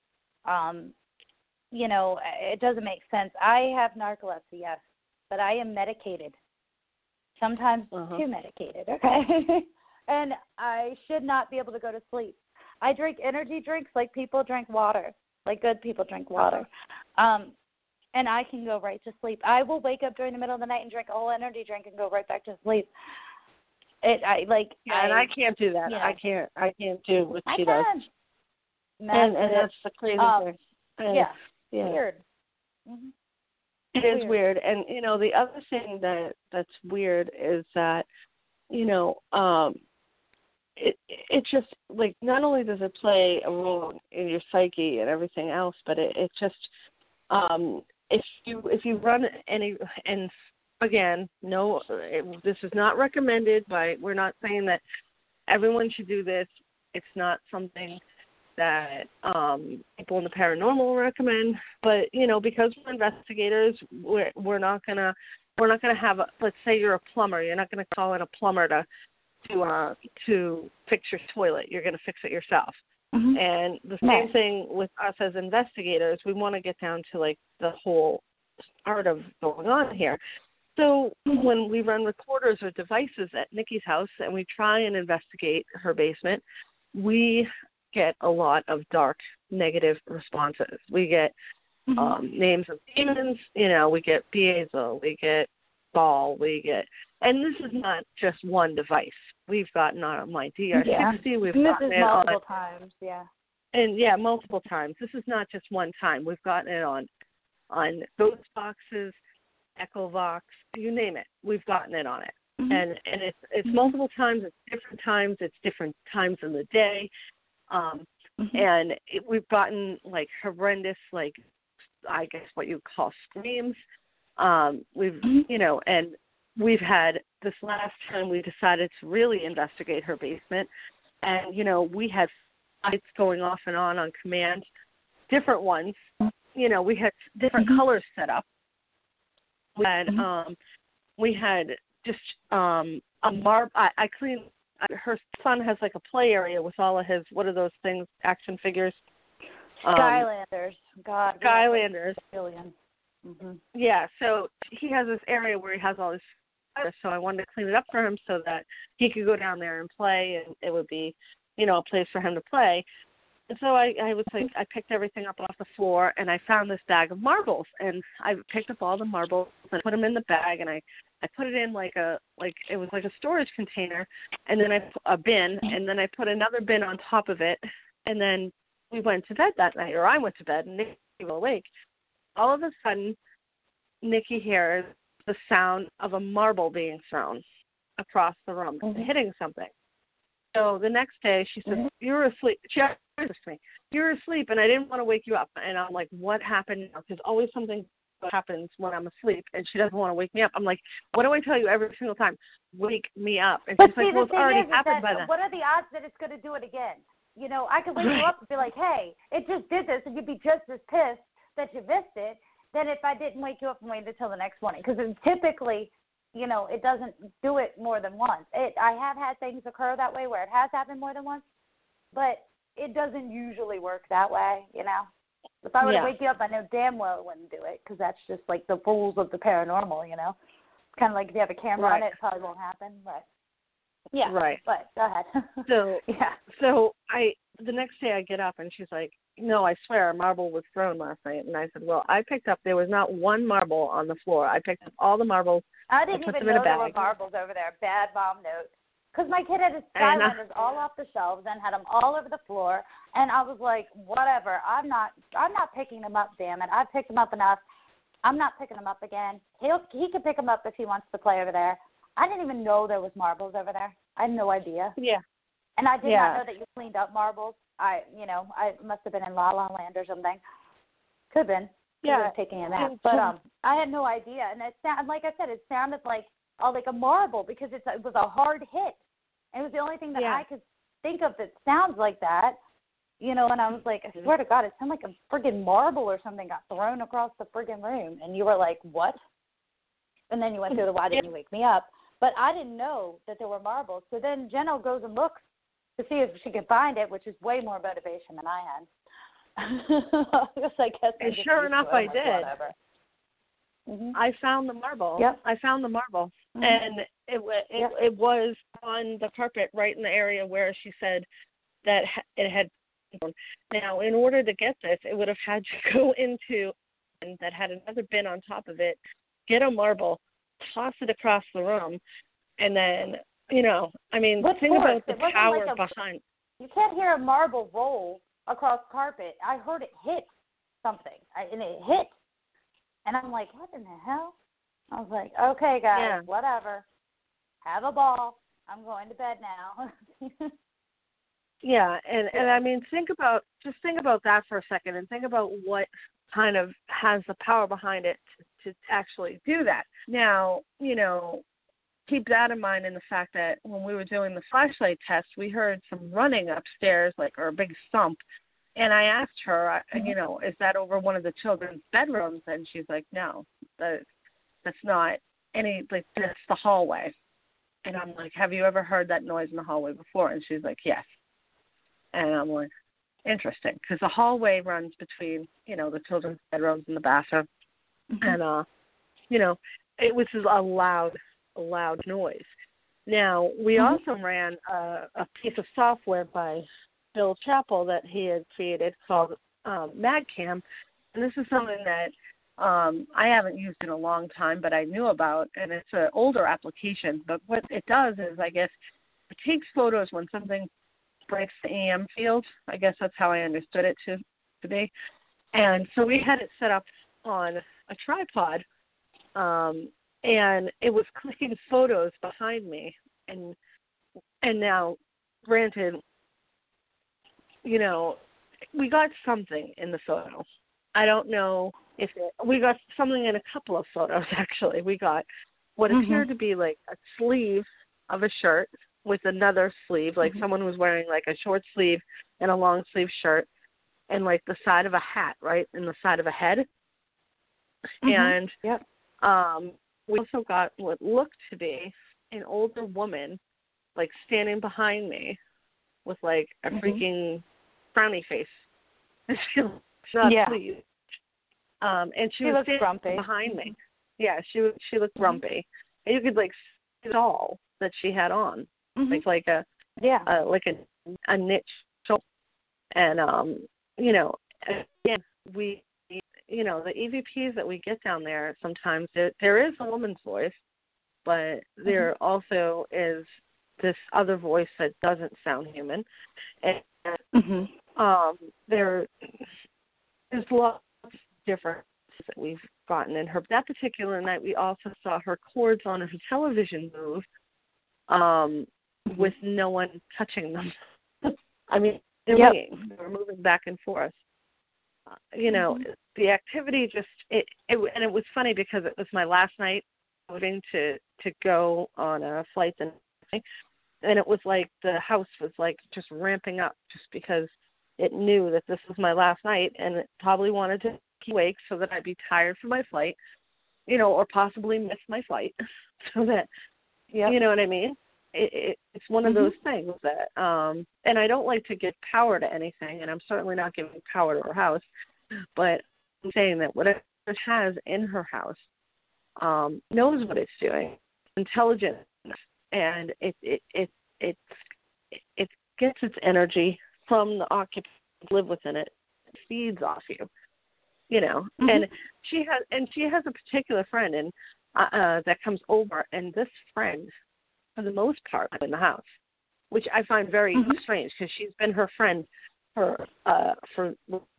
Um, you know, it doesn't make sense. I have narcolepsy, yes, but I am medicated. Sometimes uh-huh. too medicated, okay? And I should not be able to go to sleep. I drink energy drinks like people drink water, like good people drink water. Um, and I can go right to sleep. I will wake up during the middle of the night and drink a whole energy drink and go right back to sleep. It, I like. Yeah, I, and I can't do that. You know, I can't. I can't do what I she can. does. And, and that's the crazy um, thing. And, yeah. yeah. Weird. Mm-hmm. It is weird. And, you know, the other thing that that's weird is that, you know, um, it it just, like, not only does it play a role in your psyche and everything else, but it, it just, um, if you if you run any, and again, no, it, this is not recommended by, we're not saying that everyone should do this. It's not something that um, people in the paranormal recommend, but you know, because we're investigators, we're we're not gonna we're not gonna have a, let's say you're a plumber, you're not gonna call in a plumber to to uh, to fix your toilet. You're gonna fix it yourself. Mm-hmm. And the same right. thing with us as investigators. We want to get down to like the whole art of going on here. So mm-hmm. when we run recorders or devices at Nikki's house and we try and investigate her basement, we get a lot of dark, negative responses. We get mm-hmm. um, names of demons, you know, we get Beazel, we get Ball, we get, and this is not just one device. We've gotten on my D R sixty, yeah. we've this gotten is it multiple on, times, yeah. And yeah, multiple times. This is not just one time. We've gotten it on, on ghost boxes, EchoVox, you name it. We've gotten it on it. Mm-hmm. And and it's it's mm-hmm. multiple times, it's different times, it's different times in the day. Um, mm-hmm. And it, we've gotten, like, horrendous, like, I guess what you call screams. Um, we've, mm-hmm. you know, and we've had, this last time we decided to really investigate her basement. And, you know, we had fights going off and on on command, different ones. you know, we had different mm-hmm. colors set up. We had, mm-hmm. um, we had just um, a marble. I, I cleaned. Her son has like a play area with all of his, what are those things, action figures? Um, Skylanders. God. Skylanders. Billion. Mm-hmm. Yeah, so he has this area where he has all this. So I wanted to clean it up for him so that he could go down there and play, and it would be, you know, a place for him to play. And so I, I was like, I picked everything up off the floor, and I found this bag of marbles, and I picked up all the marbles and put them in the bag, and I, I put it in like a, like it was like a storage container, and then I put a bin, and then I put another bin on top of it, and then we went to bed that night, or I went to bed, and Nikki was awake. All of a sudden, Nikki hears the sound of a marble being thrown across the room, mm-hmm. hitting something. So the next day, she said, mm-hmm. you were asleep. She asked me, you were asleep, and I didn't want to wake you up. And I'm like, what happened now? Because always something happens when I'm asleep, and she doesn't want to wake me up. I'm like, what do I tell you every single time? Wake me up. And but she's see, like, well, it's already is, happened is that, by then. What are the odds that it's going to do it again? You know, I could wake you up and be like, hey, it just did this, and you'd be just as pissed that you missed it than if I didn't wake you up and wait until the next morning. Because typically, you know, it doesn't do it more than once. It, I have had things occur that way where it has happened more than once, but it doesn't usually work that way, you know. If I were yeah. to wake you up, I know damn well it wouldn't do it, because that's just like the rules of the paranormal, you know. Kind of like if you have a camera right. on it, it probably won't happen, but yeah. Right. But go ahead. So yeah. So I the next day I get up and she's like, no, I swear a marble was thrown last night. And I said, well, I picked up, there was not one marble on the floor. I picked up all the marbles. I didn't I put even them know in a there bag. were marbles over there. Bad mom note. Because my kid had his Skylanders uh, all off the shelves and had them all over the floor. And I was like, whatever. I'm not I'm not picking them up, damn it. I picked them up enough. I'm not picking them up again. He'll, he can pick them up if he wants to play over there. I didn't even know there was marbles over there. I had no idea. Yeah. And I did yeah. not know that you cleaned up marbles. I, you know, I must have been in La La Land or something. Could have been. Yeah. I was taking a nap. But um, I had no idea. And it sound, like I said, it sounded like uh, like a marble because it's, it was a hard hit. And it was the only thing that yeah. I could think of that sounds like that. You know, and I was like, I swear to God, it sounded like a friggin' marble or something got thrown across the friggin' room. And you were like, what? And then you went through the why didn't you wake me up? But I didn't know that there were marbles. So then Jenna goes and looks to see if she can find it, which is way more motivation than I had. I guess and sure enough, I like, did. Mm-hmm. I found the marble. Yep. I found the marble. Mm-hmm. And it, it, yep. it was on the carpet right in the area where she said that it had. Now, in order to get this, it would have had to go into and that had another bin on top of it, get a marble, toss it across the room, and then, you know, I mean, What's think worse? about the It power like a, behind. You can't hear a marble roll across carpet. I heard it hit something, I, and it hit. And I'm like, what in the hell? I was like, okay, guys, yeah. whatever. Have a ball. I'm going to bed now. Yeah, and, and I mean, think about, just think about that for a second and think about what kind of has the power behind it to, to actually do that. Now, you know, keep that in mind in the fact that when we were doing the flashlight test, we heard some running upstairs, like, or a big thump. And I asked her, mm-hmm. you know, is that over one of the children's bedrooms? And she's like, no, that, that's not any, like, that's the hallway. And I'm like, have you ever heard that noise in the hallway before? And she's like, yes. And I'm like, interesting, because the hallway runs between, you know, the children's bedrooms and the bathroom. Mm-hmm. And, uh, you know, it was a loud, a loud noise. Now, we mm-hmm. also ran a, a piece of software by Bill Chappell that he had created called um, MagCam. And this is something that um, I haven't used in a long time, but I knew about. And it's an older application. But what it does is, I guess, it takes photos when something breaks the E M field. I guess that's how I understood it to, to be. And so we had it set up on a tripod, um, and it was clicking photos behind me. And and now, granted, you know, we got something in the photo. I don't know if it, we got something in a couple of photos, actually. We got what mm-hmm. appeared to be like a sleeve of a shirt with another sleeve, like mm-hmm. someone was wearing like a short sleeve and a long sleeve shirt. and like the side of a hat, right, and the side of a head. Mm-hmm. And yep. um, we also got what looked to be an older woman, like standing behind me with like a mm-hmm. freaking frowny face. She was not yeah. pleased. Um, and she, she was looked standing grumpy. behind me. Yeah, she was. She looked mm-hmm. grumpy, and you could like see it all that she had on, mm-hmm. like like a yeah, uh, like a a niche shawl. And um, you know, again, we, you know, the E V Ps that we get down there sometimes there, there is a woman's voice, but there mm-hmm. also is this other voice that doesn't sound human, and mm-hmm. um, there there's lots of different that we've gotten in her. That particular night, we also saw her cords on her television move, um, mm-hmm. with no one touching them. I mean, they're yep. moving. They were moving back and forth. Uh, you know, mm-hmm. the activity just it, it and it was funny because it was my last night moving to to go on a flight the next night, and it was like the house was like just ramping up just because it knew that this was my last night, and it probably wanted to keep awake so that I'd be tired for my flight, you know, or possibly miss my flight, so that yep. you know what I mean. It, it, it's one of mm-hmm. those things that, um, and I don't like to give power to anything, and I'm certainly not giving power to her house, but I'm saying that whatever it has in her house um, knows what it's doing, intelligent, and it it it it it, it gets its energy from the occupants who live within it, it feeds off you, you know. Mm-hmm. And she has and she has a particular friend and uh, uh, that comes over, and this friend, for the most part, in the house, which I find very mm-hmm. strange because she's been her friend for uh for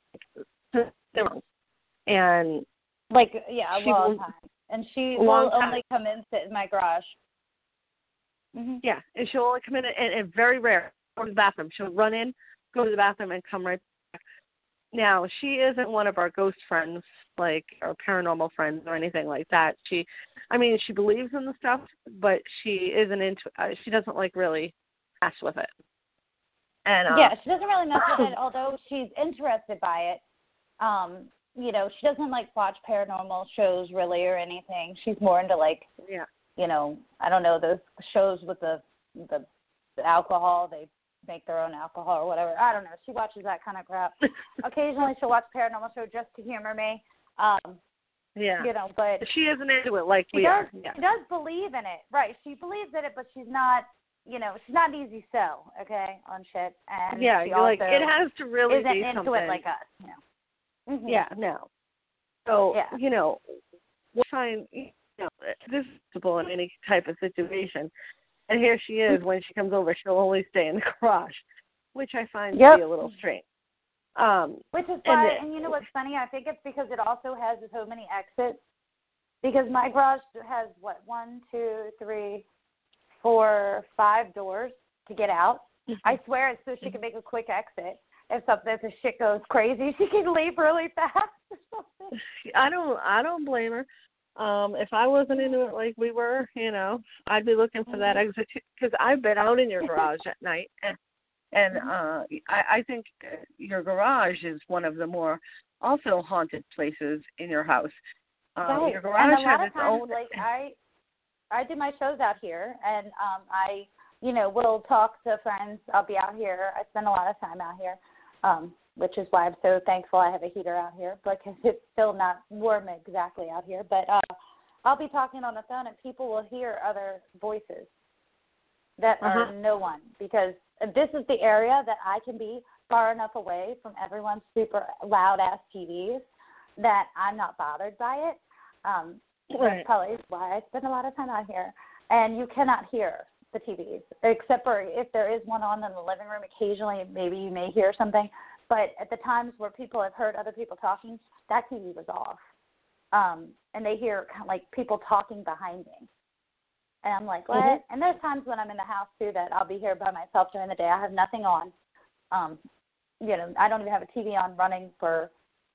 and like yeah a long will, time, and she will time. only come in sit in my garage. Mm-hmm. Yeah, and she'll only come in and, and very rare go to the bathroom. She'll run in, go to the bathroom, and come right back. Now, she isn't one of our ghost friends, like, or paranormal friends or anything like that. She, I mean, she believes in the stuff, but she isn't into, uh, she doesn't, like, really mess with it. And uh, yeah, she doesn't really mess with it, although she's interested by it. Um, you know, she doesn't, like, watch paranormal shows, really, or anything. She's more into, like, yeah. you know, I don't know, those shows with the, the, the alcohol, they make their own alcohol or whatever. I don't know. She watches that kind of crap. Occasionally she'll watch Paranormal Show just to humor me. Um, yeah. You know, but she isn't into it like she we does, are. Yeah. She does believe in it. Right. She believes in it, but she's not, you know, she's not an easy sell, okay, on shit. And yeah, she you're also like, it has to really isn't be into something. it like us. You know. Mm-hmm. Yeah, no. So, yeah. you know, we'll find, you know, this is possible in any type of situation. And here she is. When she comes over, she'll only stay in the garage, which I find yep. to be a little strange. Um, which is why, and, and you know what's funny? I think it's because it also has so many exits. Because my garage has, what, one, two, three, four, five doors to get out. Mm-hmm. I swear it's so she can make a quick exit. If something, if the shit goes crazy, she can leave really fast. I don't, I don't blame her. Um, if I wasn't into it like we were, you know, I'd be looking for that exit because I've been out in your garage at night, and and uh, I, I think your garage is one of the more also haunted places in your house. Um, right. Your garage and a lot has of its times, own. Like I, I do my shows out here, and um, I, you know, will talk to friends. I'll be out here. I spend a lot of time out here. Um, which is why I'm so thankful I have a heater out here, because it's still not warm exactly out here. But uh, I'll be talking on the phone, and people will hear other voices that uh-huh. are no one, because this is the area that I can be far enough away from everyone's super loud-ass T Vs that I'm not bothered by it. Um, right. That's probably why I spend a lot of time out here. And you cannot hear the T Vs, except for if there is one on in the living room. Occasionally, maybe you may hear something. But at the times where people have heard other people talking, that T V was off. Um, and they hear kind of like people talking behind me. And I'm like, what? Mm-hmm. And there's times when I'm in the house, too, that I'll be here by myself during the day. I have nothing on. Um, you know, I don't even have a T V on running for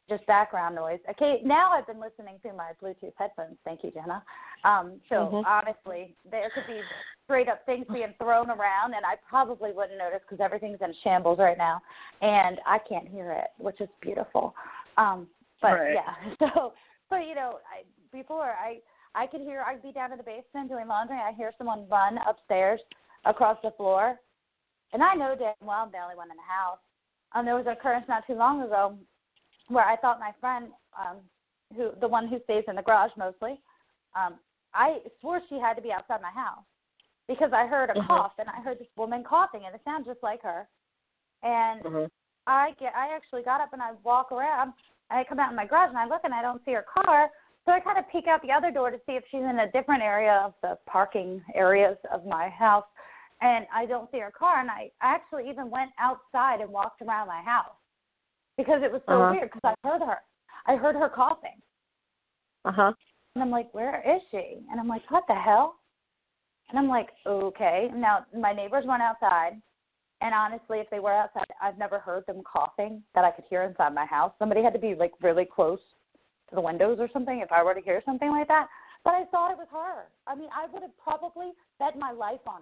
just background noise. Okay, now I've been listening through my Bluetooth headphones. Thank you, Jenna. Um, so mm-hmm. honestly, there could be straight up things being thrown around, and I probably wouldn't notice because everything's in shambles right now, and I can't hear it, which is beautiful. Um, but right. yeah, so but you know, I, before I I could hear I'd be down in the basement doing laundry. I hear someone run upstairs across the floor, and I know damn well I'm the only one in the house. Um, there was an occurrence not too long ago where I thought my friend, um, who the one who stays in the garage mostly, um, I swore she had to be outside my house because I heard a mm-hmm. cough, and I heard this woman coughing, and it sounded just like her. And mm-hmm. I get, I actually got up and I walk around, and I come out in my garage, and I look, and I don't see her car. So I kind of peek out the other door to see if she's in a different area of the parking areas of my house, and I don't see her car. And I actually even went outside and walked around my house because it was so uh-huh. weird because I heard her. I heard her coughing. Uh-huh. And I'm like, where is she? And I'm like, what the hell? And I'm like, okay. Now, my neighbors went outside, and honestly, if they were outside, I've never heard them coughing that I could hear inside my house. Somebody had to be, like, really close to the windows or something if I were to hear something like that. But I thought it was her. I mean, I would have probably bet my life on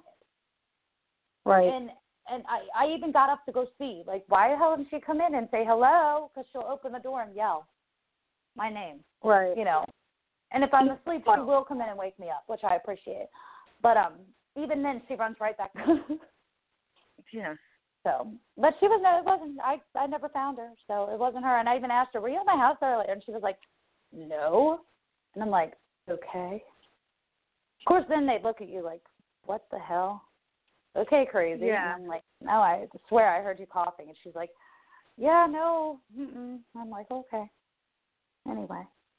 it. Right. And and I, I even got up to go see, like, why the hell didn't she come in and say hello? Because she'll open the door and yell my name. Right. You know. And if I'm asleep, she will come in and wake me up, which I appreciate. But um, even then, she runs right back. yeah. So, but she was no, it wasn't. I I never found her, so it wasn't her. And I even asked her, "Were you at my house earlier?" And she was like, "No." And I'm like, "Okay." Of course, then they look at you like, "What the hell?" Okay, crazy. Yeah. And I'm like, "No, I swear I heard you coughing." And she's like, "Yeah, no." Mm-mm. I'm like, "Okay." Anyway.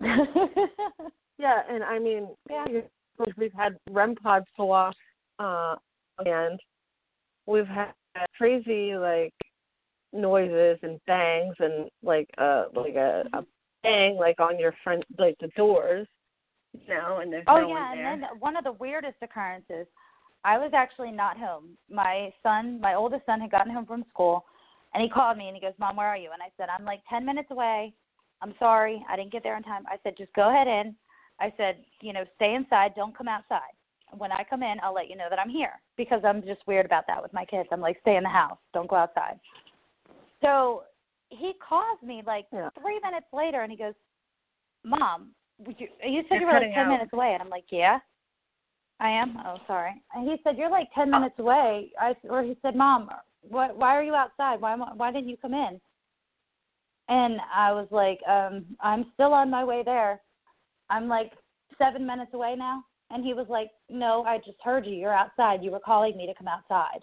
yeah, and I mean, yeah. we've had R E M pods go off, uh, and we've had crazy like noises and bangs and like uh like a, a bang like on your front like the doors, you know, and there's oh no yeah, one there. And then one of the weirdest occurrences, I was actually not home. My son, my oldest son, had gotten home from school, and he called me and he goes, "Mom, where are you?" And I said, "I'm like ten minutes away. I'm sorry, I didn't get there in time." I said, "Just go ahead in." I said, "You know, stay inside. Don't come outside. When I come in, I'll let you know that I'm here," because I'm just weird about that with my kids. I'm like, stay in the house. Don't go outside. So he calls me like yeah. three minutes later, and he goes, "Mom, you, you said You're you were like ten out. minutes away." And I'm like, "Yeah, I am." "Oh, sorry." And he said, "You're like ten minutes away." I, or he said, "Mom, why, why are you outside? Why, why didn't you come in?" And I was like, um, "I'm still on my way there. I'm like seven minutes away now." And he was like, "No, I just heard you. You're outside. You were calling me to come outside."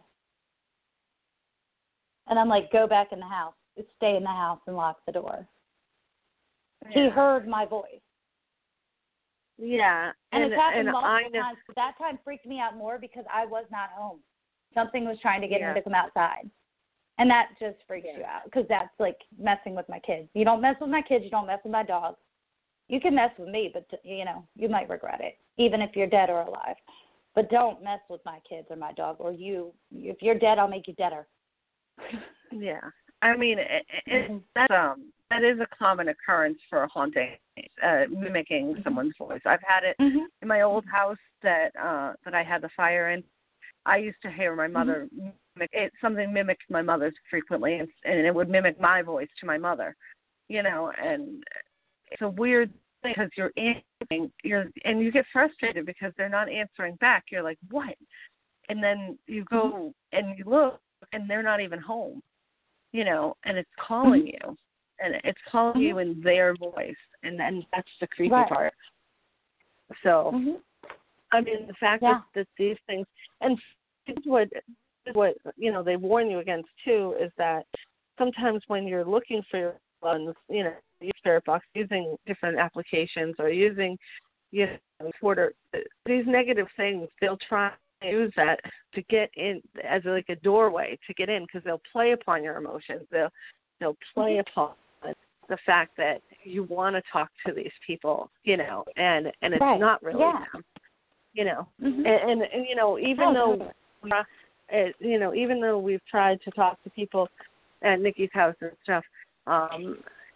And I'm like, "Go back in the house. Stay in the house and lock the door." Yeah. He heard my voice. Yeah. And, and it's happened and multiple I times. But that time freaked me out more because I was not home. Something was trying to get yeah. him to come outside. And that just freaks yeah. you out because that's like messing with my kids. You don't mess with my kids. You don't mess with my dog. You can mess with me, but, you know, you might regret it, even if you're dead or alive. But don't mess with my kids or my dog, or you. If you're dead, I'll make you deader. Yeah. I mean, it, it, that, um, that is a common occurrence for a haunting, uh, mimicking mm-hmm. someone's voice. I've had it mm-hmm. in my old house that uh, that I had the fire in. I used to hear my mother, mm-hmm. mimic, it, something mimicked my mother's frequently, and, and it would mimic my voice to my mother, you know, and it's a weird thing because you're answering, you're, and you get frustrated because they're not answering back. You're like, what? And then you go and you look, and they're not even home, you know, and it's calling mm-hmm. you, and it's calling mm-hmm. you in their voice, and then that's the creepy right. part. So, mm-hmm. I mean, the fact yeah. that, that these things, and what, what, you know, they warn you against, too, is that sometimes when you're looking for your ones, you know, Spirit Box, using different applications or using, you know, Twitter, these negative things, they'll try to use that to get in as like a doorway to get in, because they'll play upon your emotions. They'll they'll play mm-hmm. upon the fact that you want to talk to these people, you know, and and it's right. not really yeah. them, you know, mm-hmm. and, and and you know, even oh, though totally. it, you know, even though we've tried to talk to people at Nikki's house and stuff. Um,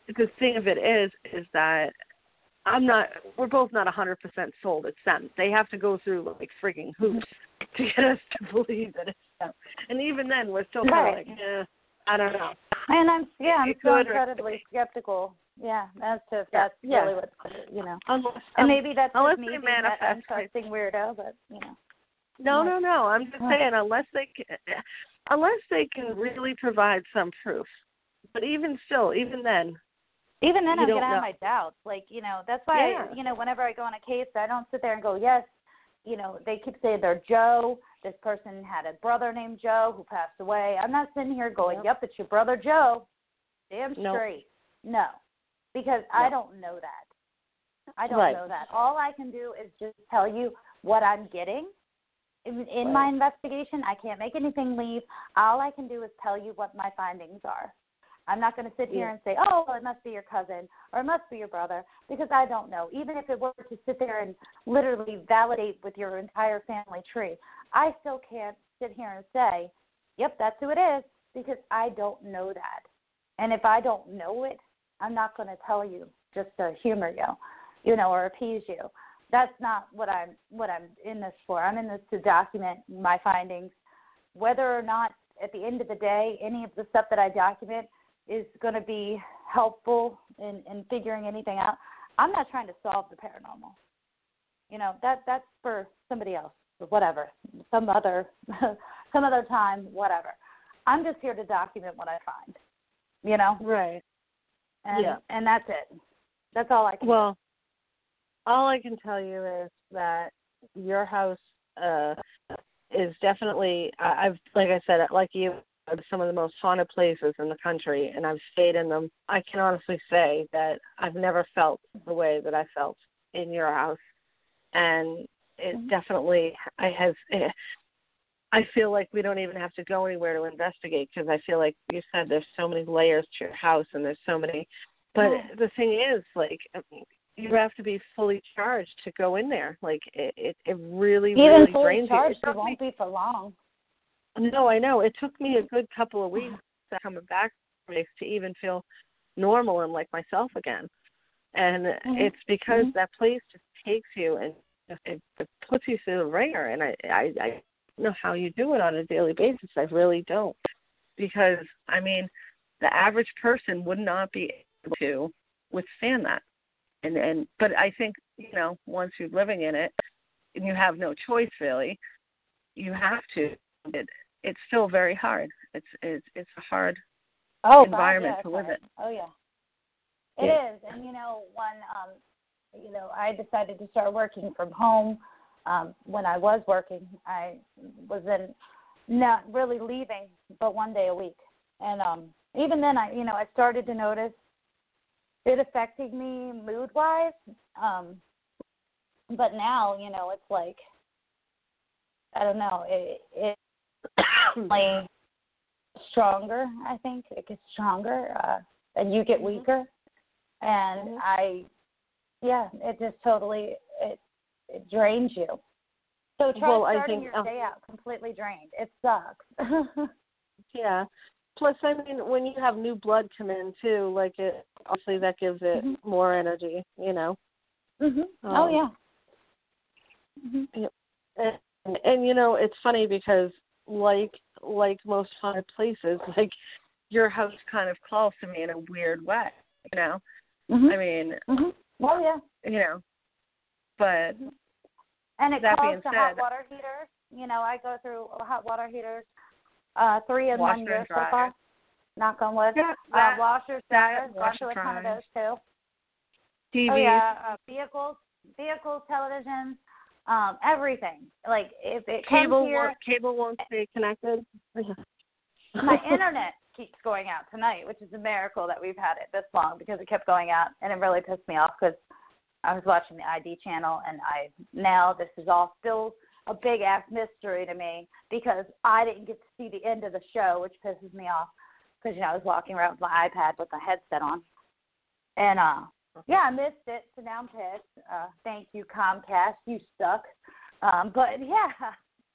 the thing of it is, is that I'm not, we're both not one hundred percent sold it's them. They have to go through, like, freaking hoops to get us to believe that it's them. And even then, we're still kind of Right. like, eh, I don't know. And I'm, yeah, I'm It still could or- incredibly skeptical. Yeah, as to if Yeah, that's yeah. really what's, you know. Unless, And maybe that's unless just me they being that manifest, untrusting weirdo, but, you know. No, Like, no, no. I'm just oh. saying, unless they can, unless they can really provide some proof. But even still, even then, Even then, you I'm don't going to have know. my doubts. Like, you know, that's why, Yeah. I, you know, whenever I go on a case, I don't sit there and go, yes, you know, they keep saying they're Joe. This person had a brother named Joe who passed away. I'm not sitting here going, Nope. yep, it's your brother Joe. Damn Nope. straight. No, because I Nope. don't know that. I don't Right. know that. All I can do is just tell you what I'm getting. In, in Right. my investigation, I can't make anything leave. All I can do is tell you what my findings are. I'm not going to sit here Yeah. and say, oh, it must be your cousin or it must be your brother, because I don't know. Even if it were to sit there and literally validate with your entire family tree, I still can't sit here and say, yep, that's who it is, because I don't know that. And if I don't know it, I'm not going to tell you just to humor you, you know, or appease you. That's not what I'm what I'm in this for. I'm in this to document my findings. Whether or not at the end of the day any of the stuff that I document is going to be helpful in, in figuring anything out, I'm not trying to solve the paranormal. You know, that that's for somebody else, or whatever, some other some other time, whatever. I'm just here to document what I find. You know? Right. And Yeah. and that's it. That's all I can Well, all I can tell you is that your house uh, is definitely, I- I've, like I said, like you, some of the most haunted places in the country, and I've stayed in them. I can honestly say that I've never felt the way that I felt in your house. And it Mhm. definitely, I has, I feel like we don't even have to go anywhere to investigate, because I feel like you said there's so many layers to your house, and there's so many. But Yeah. the thing is, like, you have to be fully charged to go in there. Like, it, it, it really, Even really fully drains you. charged, It it took won't me, be for long. no, I know. It took me a good couple of weeks coming back to even feel normal and like myself again. And Mm-hmm. it's because mm-hmm. that place just takes you and it, it puts you through the ringer. And I, I, I don't know how you do it on a daily basis. I really don't. Because, I mean, the average person would not be able to withstand that. And and but I think, you know, once you're living in it and you have no choice really, you have to. It, it's still very hard. It's it's it's a hard oh, environment God, yeah, to live hard. in. Oh yeah, it Yeah. is. And you know, when um, you know, I decided to start working from home. Um, when I was working, I was in not really leaving, but one day a week. And um, even then, I you know, I started to notice it affecting me mood-wise. Um, but now, you know, it's like, I don't know, it, it's like stronger, I think. It gets stronger, uh, and you get weaker. And Mhm. I, yeah, it just totally, it, it drains you. So try Well, I starting think- your oh. day out completely drained. It sucks. Yeah. Plus, I mean, when you have new blood come in too, like it, obviously that gives it Mhm. more energy, you know. mhm. Um, Oh yeah. Mhm. Yep. And, and you know, it's funny because like like most haunted places, like your house kind of calls to me in a weird way, you know. Mhm. I mean, Mhm. Oh yeah. you know, but And it that calls being to hot said- water heaters. You know, I go through hot water heaters, uh, three in Washer one year and so dryer. far. Knock on wood. Yeah, uh, that- washers, that, dryers, gone washer, through a ton of dryers. those too. T Vs. Oh yeah, uh, vehicles, vehicles, televisions, um, everything. Like if it Cable comes here, won't, cable won't stay connected. my internet keeps going out tonight, which is a miracle that we've had it this long because it kept going out, and it really pissed me off because I was watching the I D channel, and I now this is all still a big ass mystery to me because I didn't get to see the end of the show, which pisses me off because you know I was walking around with my iPad with my headset on, and uh yeah I missed it, so now I'm pissed. Uh, thank you Comcast, you suck. Um, but yeah,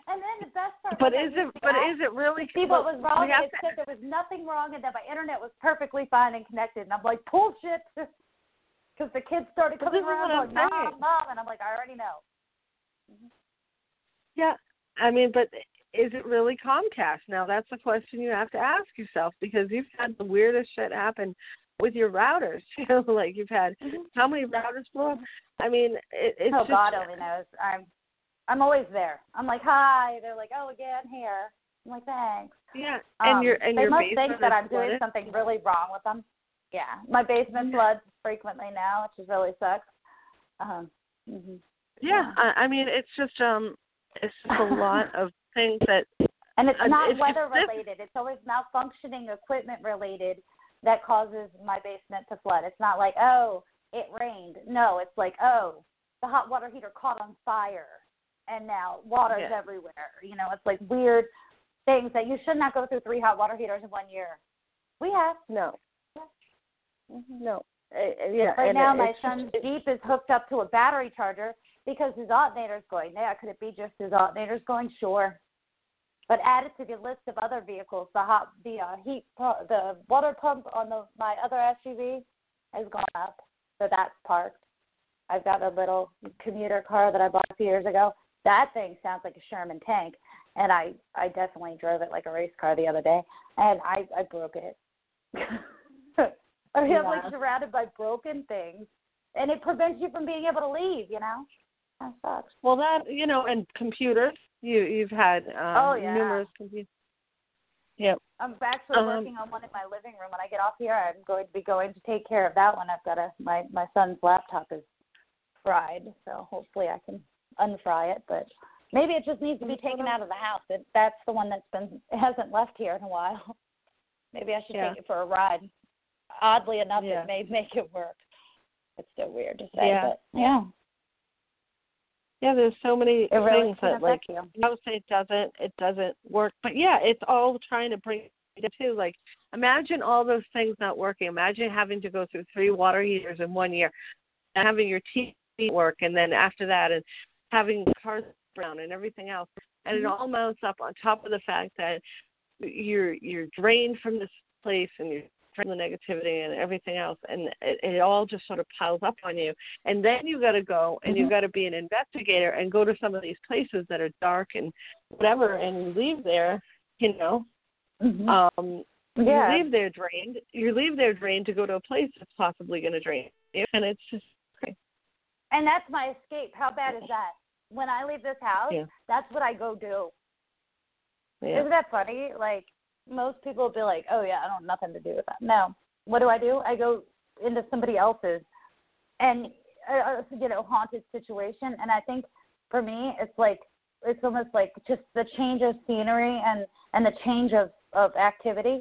And then the best part. But is it? But is it really? See what was wrong? It said there was nothing wrong, and that my internet was perfectly fine and connected. And I'm like, bullshit, because the kids started coming around like, mom, mom, and I'm like, I already know. Mm-hmm. Yeah, I mean, but is it really Comcast? Now that's the question you have to ask yourself, because you've had the weirdest shit happen with your routers. You know, like you've had mm-hmm. how many routers blow up? I mean, it, it's oh just, God only knows. I'm. I'm always there. I'm like, hi. They're like, oh, again, here. I'm like, thanks. Yeah, and um, your and they your must basement think that I'm flooded. doing something really wrong with them. Yeah, my basement floods frequently now, which is really sucks. Um, mm-hmm. Yeah, yeah. I, I mean, it's just um, it's just a lot of things that. And it's uh, not it's, weather it's, related. It's always malfunctioning equipment related that causes my basement to flood. It's not like, oh, it rained. No, it's like, oh, the hot water heater caught on fire. And now water's yeah. everywhere. You know, it's like weird things that you should not go through three hot water heaters in one year. We have. No. Mm-hmm. No. Uh, yeah. Right and now, it, my son's it, Jeep is hooked up to a battery charger because his alternator's going. Yeah, could it be just his alternator's going? Sure. But added to the list of other vehicles, the hot, the uh, heat, the water pump on the my other S U V has gone up, so that's parked. I've got a little commuter car that I bought a few years ago. That thing sounds like a Sherman tank, and I, I definitely drove it like a race car the other day, and I, I broke it. I mean, yeah. I'm like surrounded by broken things, and it prevents you from being able to leave, you know? That sucks. Well, that, you know, and computers, you, you've had um, oh, yeah. numerous computers. Yeah. I'm actually um, working on one in my living room. When I get off here, I'm going to be going to take care of that one. I've got a, my, my son's laptop is fried, so hopefully I can unfry it, but maybe it just needs to be taken out of the house. It, that's the one that's been it hasn't left here in a while. Maybe I should yeah. take it for a ride. Oddly enough, yeah. it may make it work. It's so weird to say, yeah. but yeah. Yeah, there's so many it really things that like you. I would say it doesn't it doesn't work. But yeah, it's all trying to bring it to like imagine all those things not working. Imagine having to go through three water heaters in one year and having your T V work, and then after that and having cars brown and everything else, and it all mounts up on top of the fact that you're you're drained from this place and you're from the negativity and everything else, and it, it all just sort of piles up on you. And then you got to go and mm-hmm. you got to be an investigator and go to some of these places that are dark and whatever, and you leave there, you know, mm-hmm. um, yeah. you leave there drained. You leave there drained to go to a place that's possibly going to drain you, and it's just crazy. And that's my escape. How bad is that? When I leave this house, yeah. that's what I go do. Yeah. Isn't that funny? Like, most people will be like, oh, yeah, I don't have nothing to do with that. No. What do I do? I go into somebody else's and, uh, you know, haunted situation. And I think for me, it's like, it's almost like just the change of scenery and, and the change of, of activity.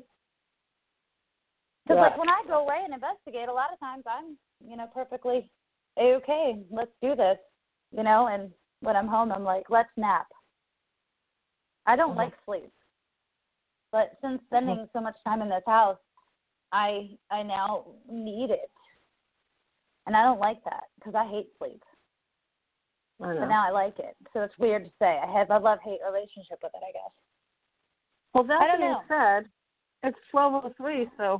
Because, yeah. like, when I go away and investigate, a lot of times I'm, you know, perfectly okay, let's do this, you know, and when I'm home, I'm like, let's nap. I don't mm-hmm. like sleep. But since spending mm-hmm. so much time in this house, I I now need it. And I don't like that because I hate sleep. I know. But now I like it. So it's weird to say. I have a love-hate relationship with it, I guess. Well, that I don't being know. said, it's twelve oh three, so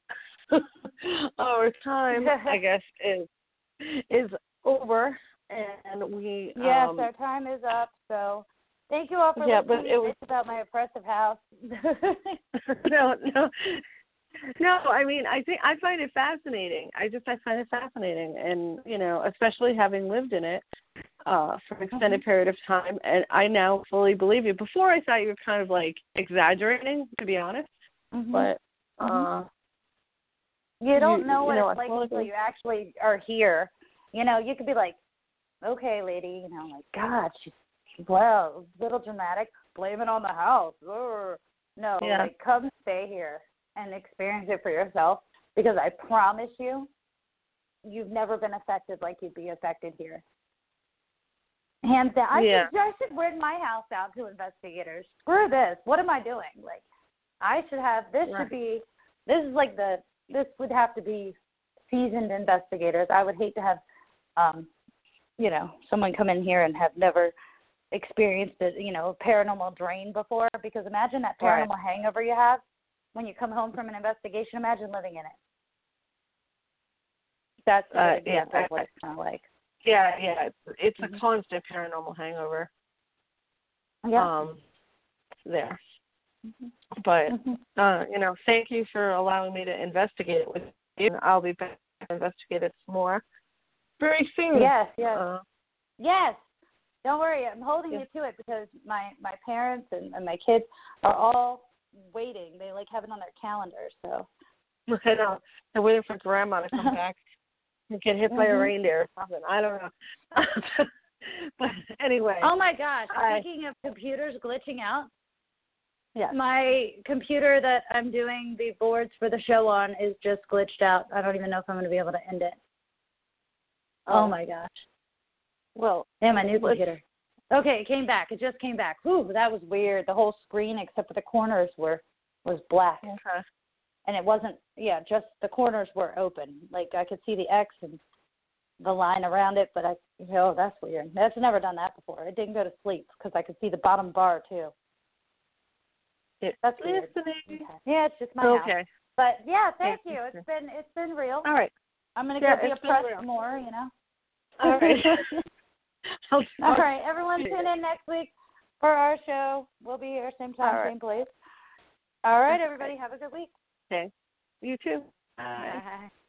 our time, I guess, is is over, and we yes, um, our time is up. So thank you all for yeah, listening but it was about my oppressive house. no, no, no. I mean, I think I find it fascinating. I just I find it fascinating, and you know, especially having lived in it uh, for an extended mm-hmm. period of time, and I now fully believe you. Before, I thought you were kind of like exaggerating, to be honest, mm-hmm. but. Mm-hmm. Uh, You don't you, know what you know, it's like until you actually are here. You know, you could be like, okay, lady, you know, like, God, she's, well, a little dramatic. Blame it on the house. Urgh. No, yeah. like, come stay here and experience it for yourself because I promise you, you've never been affected like you'd be affected here. Hands down. I, yeah. should, I should rent my house out to investigators. Screw this. What am I doing? Like, I should have, this right. should be, this is like the, this would have to be seasoned investigators. I would hate to have, um, you know, someone come in here and have never experienced a, you know, a paranormal drain before, because imagine that paranormal Right. hangover you have when you come home from an investigation. Imagine living in it. That's a Uh, good yeah, example of I- what it's kind of like. Yeah, yeah. It's, it's Mhm. a constant paranormal hangover. Yeah. Um, there. But Mhm. uh, you know, thank you for allowing me to investigate it with you. I'll be back to investigate it some more very soon. Yes, yes. Uh, Yes. Don't worry. I'm holding Yeah. you to it because my, my parents and, and my kids are all waiting. They like have it on their calendar. So. I know. They're waiting for Grandma to come back and get hit by a Mhm. reindeer or something. I don't know. But anyway. Oh my gosh! I, Speaking of computers glitching out, yeah. my computer that I'm doing the boards for the show on is just glitched out. I don't even know if I'm going to be able to end it. Oh, Oh. my gosh! Well, Yeah, my new let's- computer. Okay, it came back. It just came back. Whew, that was weird. The whole screen except for the corners were was black. Okay. And it wasn't, yeah, just the corners were open. Like I could see the X and the line around it, but I, oh, that's weird. That's never done that before. It didn't go to sleep because I could see the bottom bar too. It, That's weird. listening. Okay. Yeah, it's just my house. Okay. But yeah, thank Yeah, you. it's It's been it's been real. All right. I'm gonna Yeah, go be it's been oppressed real. more, you know. All right. I'll All talk right, everyone, to you. tune in next week for our show. We'll be here same time, All right. same place. All right, Okay. everybody, have a good week. Okay. You too. Bye.